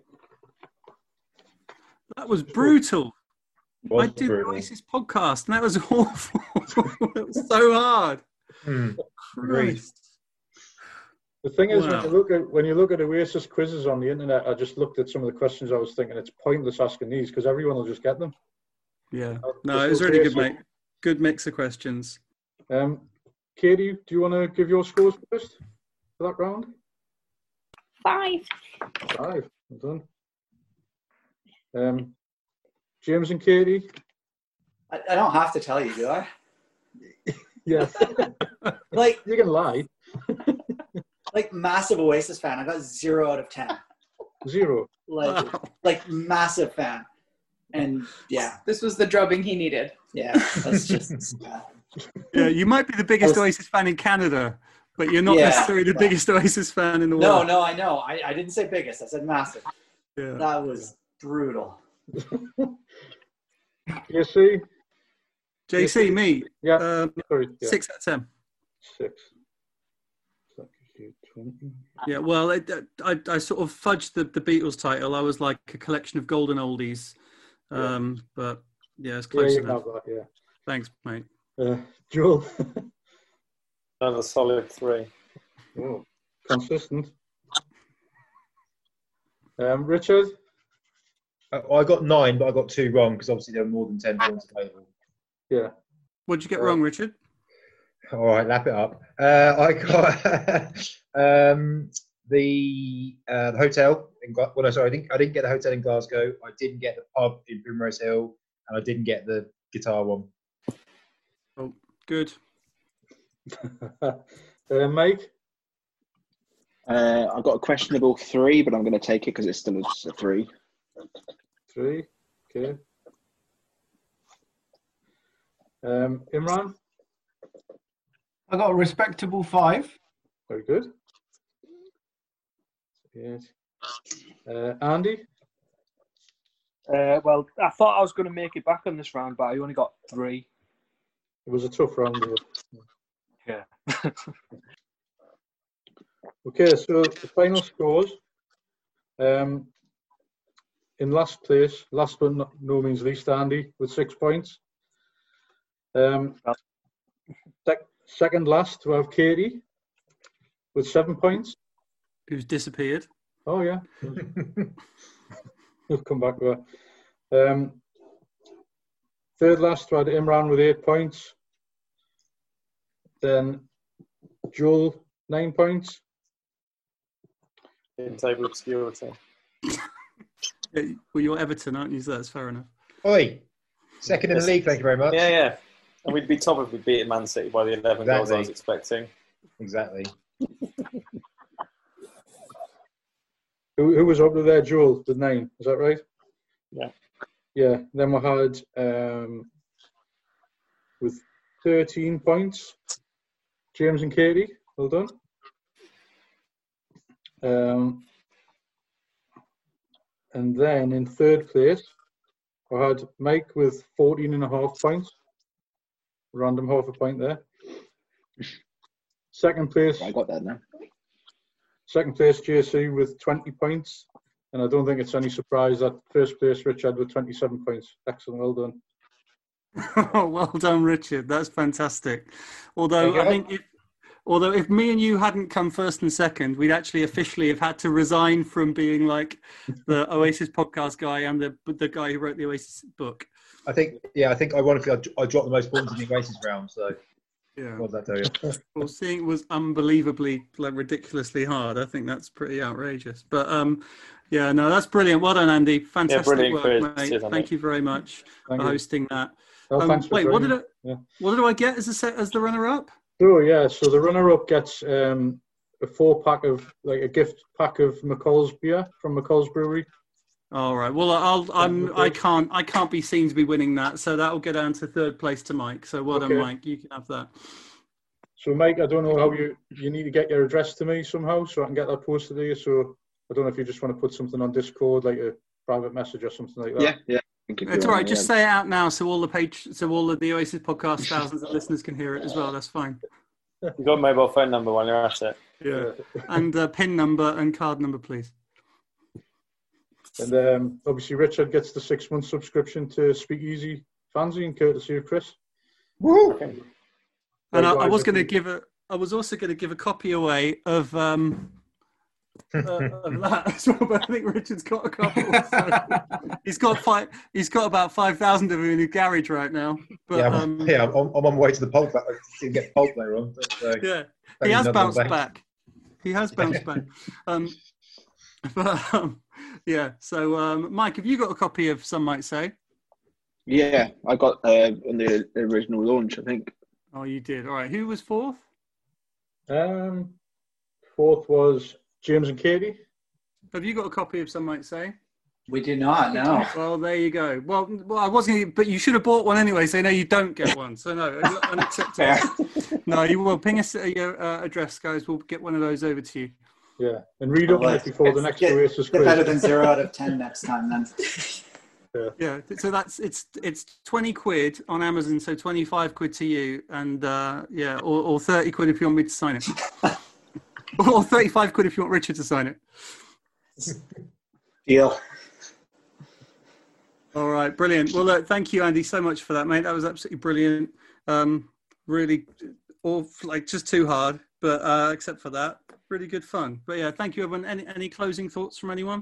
That was brutal. Was I did brutal. the Oasis podcast, and that was awful. It was so hard. Hmm. Christ. The thing is, Wow. when you look at when you look at Oasis quizzes on the internet, I just looked at some of the questions. I was thinking it's pointless asking these because everyone will just get them. Yeah. Uh, No, just it was okay, really good, so- mate. Good mix of questions. Um, Katie, do you want to give your scores first for that round? Five. Five. Well done. Um, James and Katie. I, I don't have to tell you, do I? Yeah. Like you can lie. Like massive Oasis fan. I got zero out of ten. Zero. Like like massive fan. And yeah, This was the drubbing he needed. yeah, that's just Yeah, you might be the biggest I was- Oasis fan in Canada, but you're not Yeah, necessarily the yeah. biggest Oasis fan in the no, world. no, I know. I, I didn't say biggest. I said massive. Yeah. That was brutal. You see? J C, me. Yeah. Um, Sorry. Yeah. Six out of ten. Six. So that gives you twenty. Yeah, well, I, I, I sort of fudged the, the Beatles title. I was like a collection of golden oldies. Um, But yeah, it's Yeah, close you can enough. have that, yeah. Thanks, mate. Uh, Joel. Another solid three. Oh, consistent. Um, Richard. Uh, I got nine, but I got two wrong because obviously there were more than ten points available. Yeah. What'd you get Uh, wrong, Richard? All right, lap it up. Uh, I got um, the uh, the hotel in Gla- well, no, sorry, I didn't. I didn't get the hotel in Glasgow. I didn't get the pub in Primrose Hill, and I didn't get the guitar one. Oh, good. uh, Mike. uh, I got a questionable three, but I'm going to take it because it's still just a three. three. Okay. Um, Imran? I got a respectable five. Very good. Yes. Uh, Andy? Uh, well, I thought I was going to make it back on this round, but I only got three. It was a tough round. Though. Yeah. Okay, so the final scores. Um, in last place, last but not, no means least, Andy with six points. Um, sec- second last, we have Katie with seven points. Who's disappeared? Oh yeah, we'll come back to that. Um, third last, we had Imran with eight points. Then Joel nine points. In table obscurity. Yeah, well, you're Everton, aren't you? So that's fair enough. Oi, second in the league. Thank you very much. Yeah, yeah. And we'd be top if we beat Man City by the eleven goals I was expecting. Exactly. Who, who was up to there? Joel with nine. Is that right? Yeah. Yeah. Then we had um, with thirteen points, James and Katie. Well done. Um, and then in third place, I had Mike with fourteen and a half points. Random half a point there. Second place. I got that now. Second place, J C with twenty points. And I don't think it's any surprise that first place, Richard with twenty-seven points. Excellent, well done. Well done, Richard. That's fantastic. Although I think if, although if me and you hadn't come first and second, we'd actually officially have had to resign from being like the Oasis podcast guy and the the guy who wrote the Oasis book. I think, yeah, I think ironically, I, I dropped the most points in the Oasis round. So, yeah, what does that tell you? Well, seeing it was unbelievably, like, ridiculously hard. I think that's pretty outrageous. But um, yeah, no, that's brilliant. Well done, Andy. Fantastic yeah, work, quiz. mate. Cheers, Thank you very much Thank for you. hosting that. Oh, um, thanks for wait, what did joining. I, Yeah. what did I get as a set as the runner-up? Oh yeah, so the runner-up gets um, a four-pack of, like a gift pack of McCall's beer from McCall's Brewery. All right. Well, I'll. I'm. I can't. I can't be seen to be winning that, so that will go down to third place to Mike. So well done, Okay. Mike. You can have that. So Mike, I don't know how you you need to get your address to me somehow, so I can get that posted to you. So I don't know if you just want to put something on Discord, like a private message or something like that. Yeah, yeah. I think if It's you all right. want, Just yeah. say it out now, so all the page, so all of the Oasis podcast thousands of listeners can hear it as well. That's fine. You've got a mobile phone number while you're at it. Yeah. And uh, PIN number and card number, please. And um, obviously Richard gets the six-month subscription to Speakeasy Fanzine, courtesy of Chris. Woo! And I, I was going to give a. I was also going to give a copy away of um, uh, of that as well, but I think Richard's got a couple. So he's got five. He's got about five thousand of them in his garage right now. But yeah, I'm, um, yeah, I'm, I'm on my way to the pulp to get the pulp later on. So yeah, that he is has another bounced one back. He has bounced back. Um, but um, yeah, so um, Mike, have you got a copy of Some Might Say? Yeah, I got uh, on the original launch, I think. Oh, you did. All right. Who was fourth? Um, fourth was James and Katie. Have you got a copy of Some Might Say? We do not, no. Well, there you go. Well, well, I wasn't, but you should have bought one anyway. So no, you don't get one. So no, unacceptable. No, you will ping us your uh, address, guys. We'll get one of those over to you. Yeah, and read up on it before the next get, Oasis get quiz. better than zero out of ten next time, then. Yeah. Yeah. So that's it's it's twenty quid on Amazon. So twenty-five quid to you, and uh, yeah, or, or thirty quid if you want me to sign it, or thirty-five quid if you want Richard to sign it. Deal. All right, brilliant. Well, look, thank you, Andy, so much for that, mate. That was absolutely brilliant. Um, really, all like just too hard, but uh, except for that, really good fun. But yeah, thank you, everyone. Any any closing thoughts from anyone?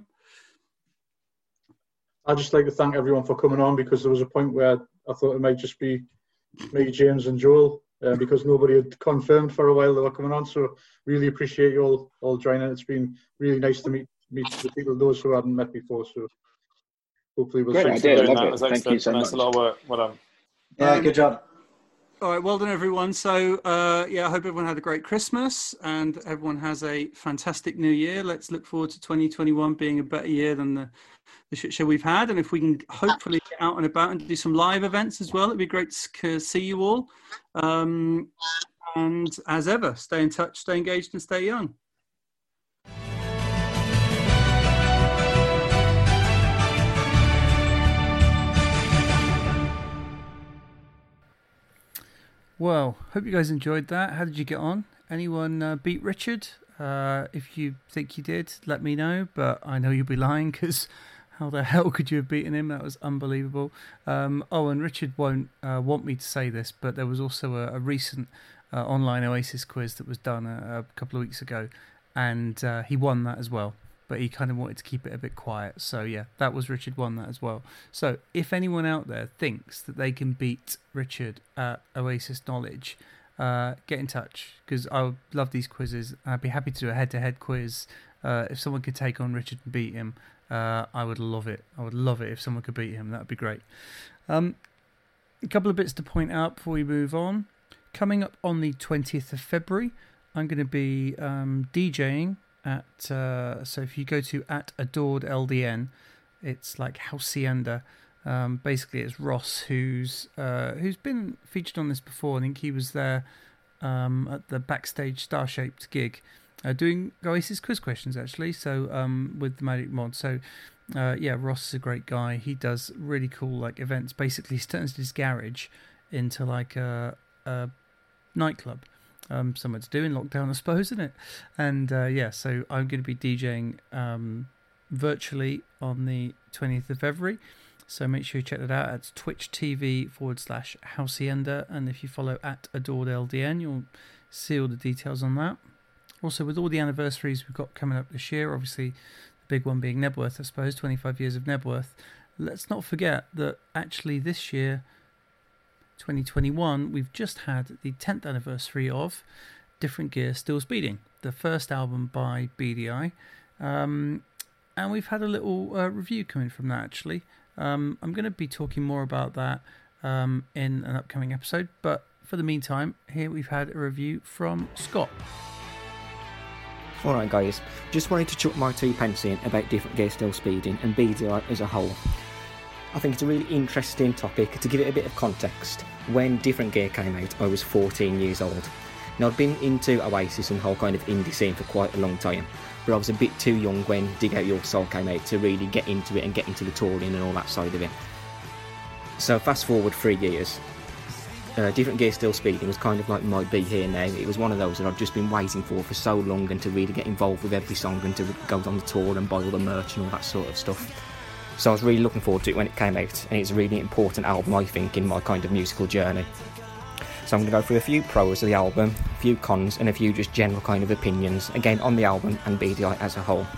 I'd just like to thank everyone for coming on, because there was a point where I thought it might just be me, James, and Joel, uh, because nobody had confirmed for a while they were coming on. So really appreciate you all all joining. It's been really nice to meet meet the people, those who I hadn't met before. So hopefully we'll Great see idea, you love soon. it. was Thank excellent. you so Thanks much. a lot of work. Well done. Yeah, good job. All right, well done, everyone. So, uh, yeah, I hope everyone had a great Christmas and everyone has a fantastic new year. Let's look forward to twenty twenty-one being a better year than the, the shit show we've had. And if we can hopefully get out and about and do some live events as well, it'd be great to see you all. Um, and as ever, stay in touch, stay engaged, and stay young. Well, hope you guys enjoyed that. How did you get on? Anyone uh, beat Richard? Uh, if you think you did, let me know. But I know you'll be lying because how the hell could you have beaten him? That was unbelievable. Um, oh, and Richard won't uh, want me to say this, but there was also a, a recent uh, online Oasis quiz that was done a, a couple of weeks ago, and uh, he won that as well. But he kind of wanted to keep it a bit quiet. So, yeah, that was Richard won that as well. So, if anyone out there thinks that they can beat Richard at Oasis Knowledge, uh, get in touch. Because I would love these quizzes. I'd be happy to do a head-to-head quiz. Uh, if someone could take on Richard and beat him, uh, I would love it. I would love it if someone could beat him. That would be great. Um, a couple of bits to point out before we move on. Coming up on the twentieth of February, I'm going to be um, DJing. At uh, so if you go to at adored L D N, it's like Hacienda. Um, basically, it's Ross who's uh, who's been featured on this before. I think he was there um, at the backstage Star Shaped gig, uh, doing Oasis quiz questions actually. So um, with the Magic Mod. So uh, yeah, Ross is a great guy. He does really cool like events. Basically, he turns his garage into like a, a nightclub. Um, somewhere to do in lockdown, I suppose, isn't it? And uh, yeah, so I'm going to be DJing um, virtually on the twentieth of February. So make sure you check that out. It's Twitch T V forward slash Hacienda. And if you follow at Adored L D N, you'll see all the details on that. Also, with all the anniversaries we've got coming up this year, obviously the big one being Nebworth, I suppose, twenty-five years of Nebworth. Let's not forget that actually this year, twenty twenty-one, we've just had the tenth anniversary of Different Gear Still Speeding, the first album by B D I, um, and we've had a little uh, review coming from that actually. um, I'm going to be talking more about that um, in an upcoming episode, but for the meantime, here we've had a review from Scott. Alright guys, just wanted to chuck my two pence in about Different Gear Still Speeding and B D I as a whole. I think it's a really interesting topic. To give it a bit of context, when Different Gear came out, I was fourteen years old. Now, I'd been into Oasis and the whole kind of indie scene for quite a long time, but I was a bit too young when Dig Out Your Soul came out to really get into it and get into the touring and all that side of it. So fast forward three years, uh, Different Gear Still Speeding was kind of like my Be Here Now. It was one of those that I'd just been waiting for for so long, and to really get involved with every song and to go on the tour and buy all the merch and all that sort of stuff. So I was really looking forward to it when it came out, and it's a really important album, I think, in my kind of musical journey. So I'm going to go through a few pros of the album, a few cons, and a few just general kind of opinions, again on the album and B D I as a whole.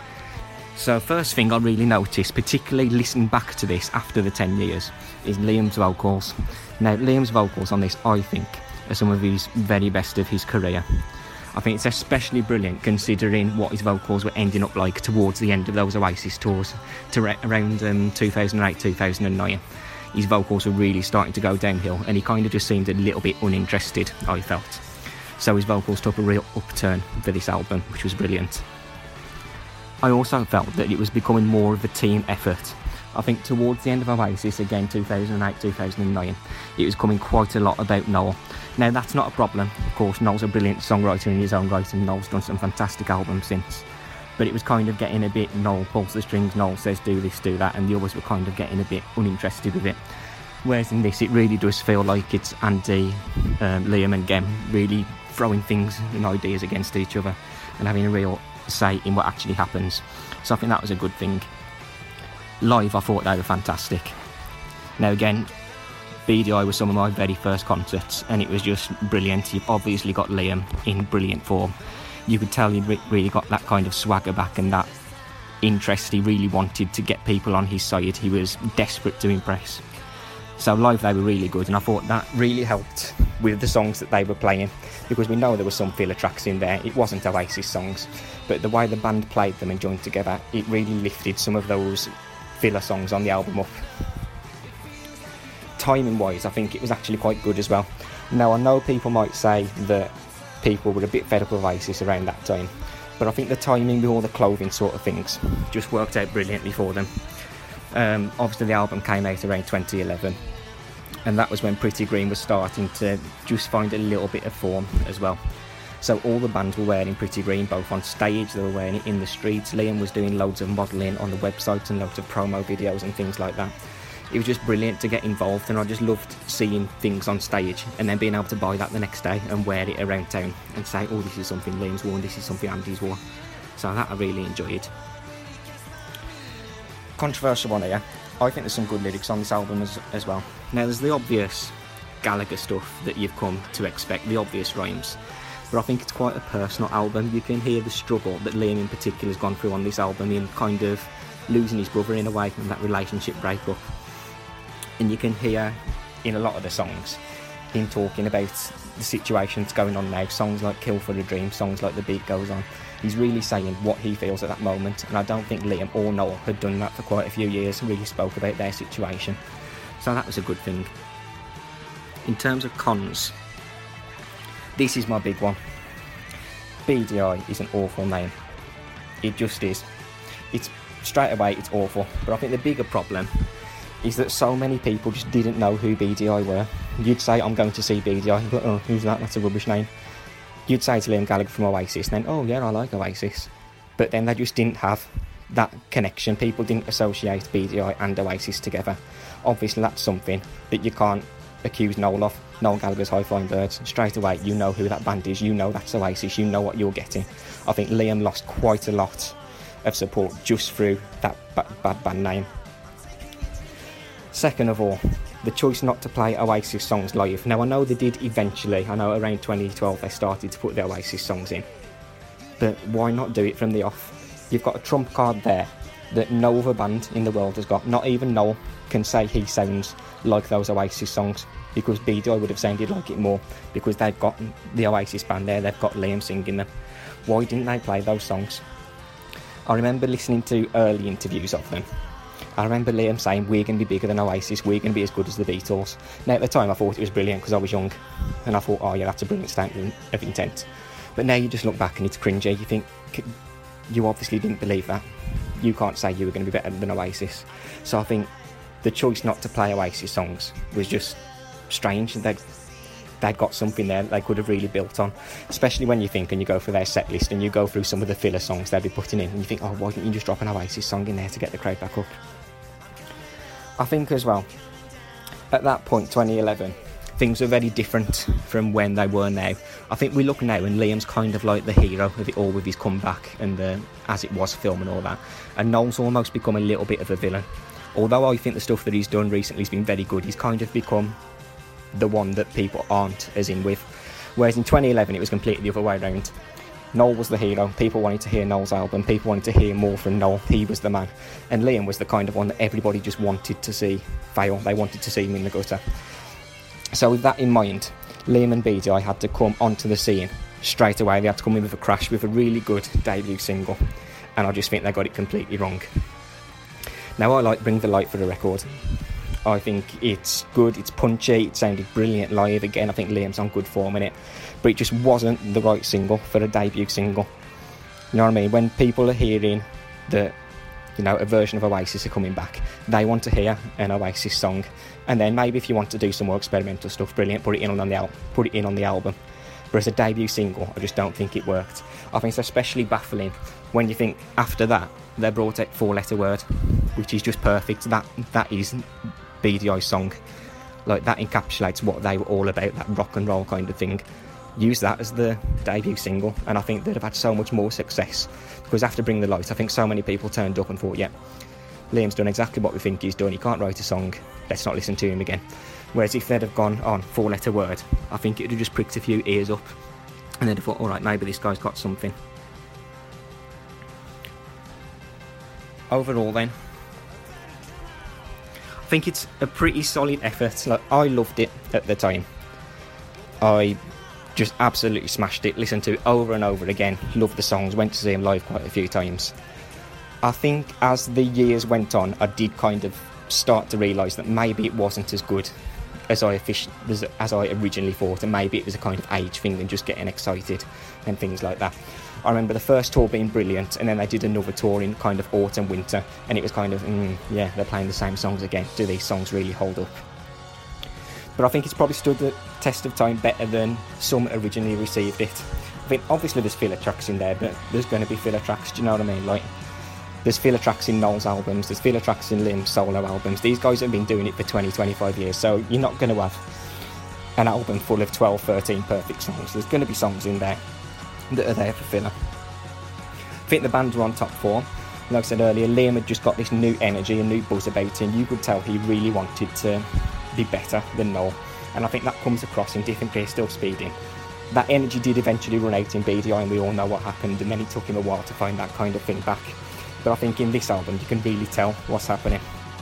So first thing I really noticed, particularly listening back to this after the ten years, is Liam's vocals. Now Liam's vocals on this, I think, are some of his very best of his career. I think it's especially brilliant considering what his vocals were ending up like towards the end of those Oasis tours, to re- around um, two thousand eight, two thousand nine. His vocals were really starting to go downhill, and he kind of just seemed a little bit uninterested, I felt. So his vocals took a real upturn for this album, which was brilliant. I also felt that it was becoming more of a team effort. I think towards the end of Oasis, again two thousand eight, two thousand nine, it was coming quite a lot about Noel. Now that's not a problem, of course. Noel's a brilliant songwriter in his own right, and Noel's done some fantastic albums since. But it was kind of getting a bit, Noel pulls the strings, Noel says do this, do that, and the others were kind of getting a bit uninterested with it. Whereas in this, it really does feel like it's Andy, um, Liam and Gem really throwing things and ideas against each other and having a real say in what actually happens. So I think that was a good thing. Live, I thought they were fantastic. Now again, B D I was some of my very first concerts, and it was just brilliant. You've obviously got Liam in brilliant form. You could tell he'd re- really got that kind of swagger back and that interest. He really wanted to get people on his side. He was desperate to impress. So live they were really good, and I thought that really helped with the songs that they were playing, because we know there were some filler tracks in there. It wasn't Oasis songs, but the way the band played them and joined together, it really lifted some of those filler songs on the album up. Timing wise, I think it was actually quite good as well. Now, I know people might say that people were a bit fed up with Oasis around that time, but I think the timing with all the clothing sort of things just worked out brilliantly for them. Um, obviously, the album came out around twenty eleven, and that was when Pretty Green was starting to just find a little bit of form as well. So all the bands were wearing Pretty Green, both on stage, they were wearing it in the streets. Liam was doing loads of modelling on the website and loads of promo videos and things like that. It was just brilliant to get involved, and I just loved seeing things on stage and then being able to buy that the next day and wear it around town and say, oh, this is something Liam's worn, this is something Andy's worn. So that I really enjoyed. Controversial one here. I think there's some good lyrics on this album as, as well. Now, there's the obvious Gallagher stuff that you've come to expect, the obvious rhymes. But I think it's quite a personal album. You can hear the struggle that Liam in particular has gone through on this album, in kind of losing his brother in a way and that relationship breakup. And you can hear in a lot of the songs him talking about the situation that's going on now. Songs like Kill for a Dream, songs like The Beat Goes On. He's really saying what he feels at that moment, and I don't think Liam or Noel had done that for quite a few years and really spoke about their situation. So that was a good thing. In terms of cons, this is my big one. B D I is an awful name. It just is. It's straight away, it's awful. But I think the bigger problem is that so many people just didn't know who B D I were. You'd say, I'm going to see B D I, but oh, who's that? That's a rubbish name. You'd say to Liam Gallagher from Oasis, and then, oh yeah, I like Oasis. But then they just didn't have that connection. People didn't associate B D I and Oasis together. Obviously, that's something that you can't accuse Noel of. Noel Gallagher's High Flying Birds. Straight away, you know who that band is, you know that's Oasis, you know what you're getting. I think Liam lost quite a lot of support just through that b- bad band name. Second of all, the choice not to play Oasis songs live. Now, I know they did eventually. I know around twenty twelve they started to put the Oasis songs in. But why not do it from the off? You've got a trump card there that no other band in the world has got. Not even Noel can say he sounds like those Oasis songs, because B D I would have sounded like it more, because they've got the Oasis band there, they've got Liam singing them. Why didn't they play those songs? I remember listening to early interviews of them. I remember Liam saying, we're going to be bigger than Oasis, we're going to be as good as the Beatles. Now, at the time I thought it was brilliant because I was young, and I thought, oh yeah, that's a brilliant statement of intent. But now you just look back and it's cringy. You think, you obviously didn't believe that. You can't say you were going to be better than Oasis. So I think the choice not to play Oasis songs was just strange. They'd, they'd got something there that they could have really built on, especially when you think and you go through their set list and you go through some of the filler songs they'd be putting in and you think, oh, why didn't you just drop an Oasis song in there to get the crowd back up? I think as well, at that point, twenty eleven, things were very different from when they were now. I think we look now and Liam's kind of like the hero of it all with his comeback and the As It Was film and all that, and Noel's almost become a little bit of a villain. Although I think the stuff that he's done recently has been very good, he's kind of become the one that people aren't as in with. Whereas in twenty eleven it was completely the other way around. Noel was the hero, people wanted to hear Noel's album, people wanted to hear more from Noel, he was the man. And Liam was the kind of one that everybody just wanted to see fail, they wanted to see him in the gutter. So with that in mind, Liam and B D I had to come onto the scene straight away. They had to come in with a crash with a really good debut single, and I just think they got it completely wrong. Now, I like Bring the Light for the record. I think it's good, it's punchy, it sounded brilliant live. Again, I think Liam's on good form in it, but it just wasn't the right single for a debut single. You know what I mean? When people are hearing that, you know, a version of Oasis are coming back, they want to hear an Oasis song. And then maybe if you want to do some more experimental stuff, brilliant, put it in on the al- put it in on the album. But as a debut single, I just don't think it worked. I think it's especially baffling when you think after that they brought out Four Letter Word, which is just perfect. That that is B D I's song. Like, that encapsulates what they were all about, that rock and roll kind of thing. Use that as the debut single, and I think they'd have had so much more success, because after Bring the Light, I think so many people turned up and thought, yeah, Liam's done exactly what we think he's done, he can't write a song, let's not listen to him again. Whereas if they'd have gone on Four Letter Word, I think it would have just pricked a few ears up, and they'd have thought, alright, maybe this guy's got something. Overall then, I think it's a pretty solid effort. Like, I loved it at the time. I just absolutely smashed it, listened to it over and over again, loved the songs, went to see him live quite a few times. I think as the years went on, I did kind of start to realise that maybe it wasn't as good as I fish, as, as I originally thought, and maybe it was a kind of age thing and just getting excited and things like that. I remember the first tour being brilliant, and then they did another tour in kind of autumn, winter, and it was kind of, mm, yeah, they're playing the same songs again. Do these songs really hold up? But I think it's probably stood the test of time better than some originally received it. I think obviously there's filler tracks in there, but there's going to be filler tracks, do you know what I mean? Like, there's filler tracks in Noel's albums, there's filler tracks in Liam's solo albums. These guys have been doing it for twenty, twenty-five years, so you're not going to have an album full of twelve, thirteen perfect songs. There's going to be songs in there that are there for filler. I think the band were on top form. Like I said earlier, Liam had just got this new energy and new buzz about him. You could tell he really wanted to be better than Noel, and I think that comes across in Different Gear Still Speeding. That energy did eventually run out in B D I, and we all know what happened, and then it took him a while to find that kind of thing back. But I think in this album you can really tell what's happening.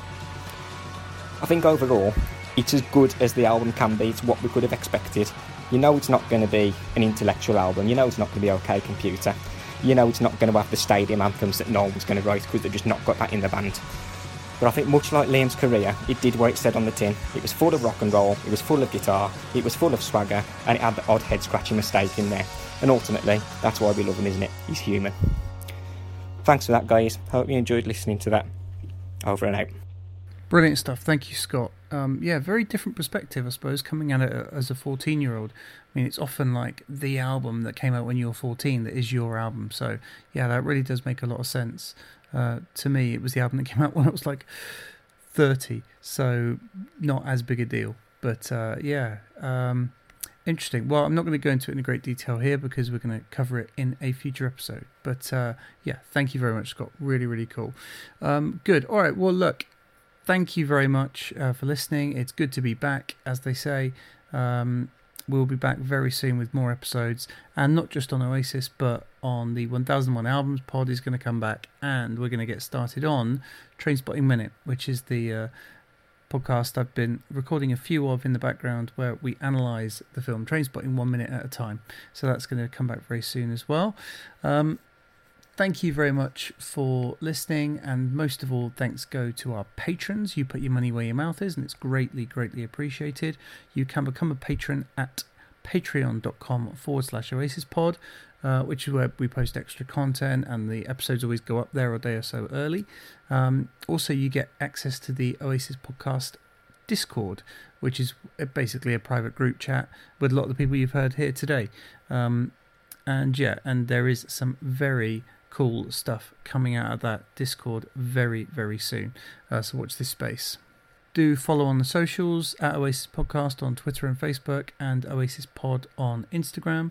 I think overall it's as good as the album can be. It's what we could have expected. You know it's not going to be an intellectual album, you know it's not going to be OK Computer, you know it's not going to have the stadium anthems that Noel was going to write, because they've just not got that in the band. But I think much like Liam's career, it did what it said on the tin. It was full of rock and roll, it was full of guitar, it was full of swagger, and it had the odd head-scratching mistake in there. And ultimately, that's why we love him, isn't it? He's human. Thanks for that, guys. Hope you enjoyed listening to that. Over and out. Brilliant stuff. Thank you, Scott. Um, yeah, very different perspective, I suppose, coming at it as a fourteen-year-old. I mean, it's often like the album that came out when you were fourteen that is your album. So, yeah, that really does make a lot of sense. Uh, to me, it was the album that came out when I was like thirty. So, not as big a deal. But, uh, yeah, um, interesting. Well, I'm not going to go into it in great detail here because we're going to cover it in a future episode. But, uh, yeah, thank you very much, Scott. Really, really cool. Um, good. All right, well, look. Thank you very much uh, for listening. It's good to be back, as they say. Um, we'll be back very soon with more episodes, and not just on Oasis, but on the one thousand one Albums pod is going to come back, and we're going to get started on Trainspotting Minute, which is the uh, podcast I've been recording a few of in the background, where we analyse the film Trainspotting one minute at a time. So that's going to come back very soon as well. Um, Thank you very much for listening, and most of all, thanks go to our patrons. You put your money where your mouth is, and it's greatly, greatly appreciated. You can become a patron at patreon.com forward slash Oasis Pod, uh, which is where we post extra content, and the episodes always go up there a day or so early. Um, also, you get access to the Oasis Podcast Discord, which is basically a private group chat with a lot of the people you've heard here today. Um, and yeah, and there is some very cool stuff coming out of that Discord very, very soon. Uh, so watch this space. Do follow on the socials at Oasis Podcast on Twitter and Facebook, and Oasis Pod on Instagram.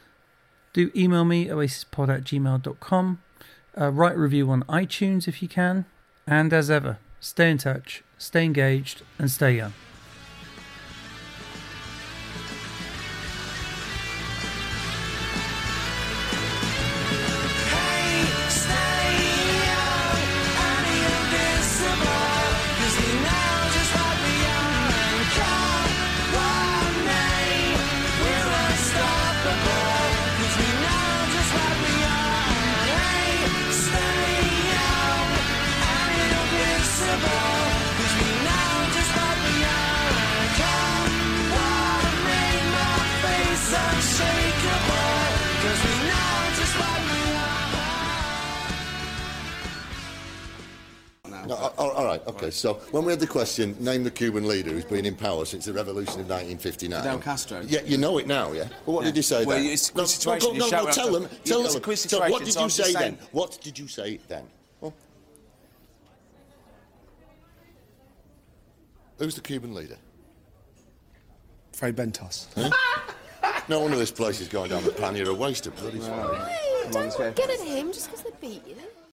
Do email me, oasispod at gmail dot com. Uh, write a review on iTunes if you can. And as ever, stay in touch, stay engaged, and stay young. No, all, all right, okay. So when we had the question, name the Cuban leader who's been in power since the revolution of nineteen fifty-nine. Fidel Castro. Yeah, you know it now, yeah. Well, what Yeah. did you say Well, then? it's a quiz no, situation, No, you no, shout no, out tell to- them. you- Tell it's them. a quiz So what situation, did so you I'm just say saying- then? What did you say then? Well, who's the Cuban leader? Fray Bentos. Huh? No wonder this place is going down the pan. You're a waste of bloody time. Hey, don't get at him just because they beat you.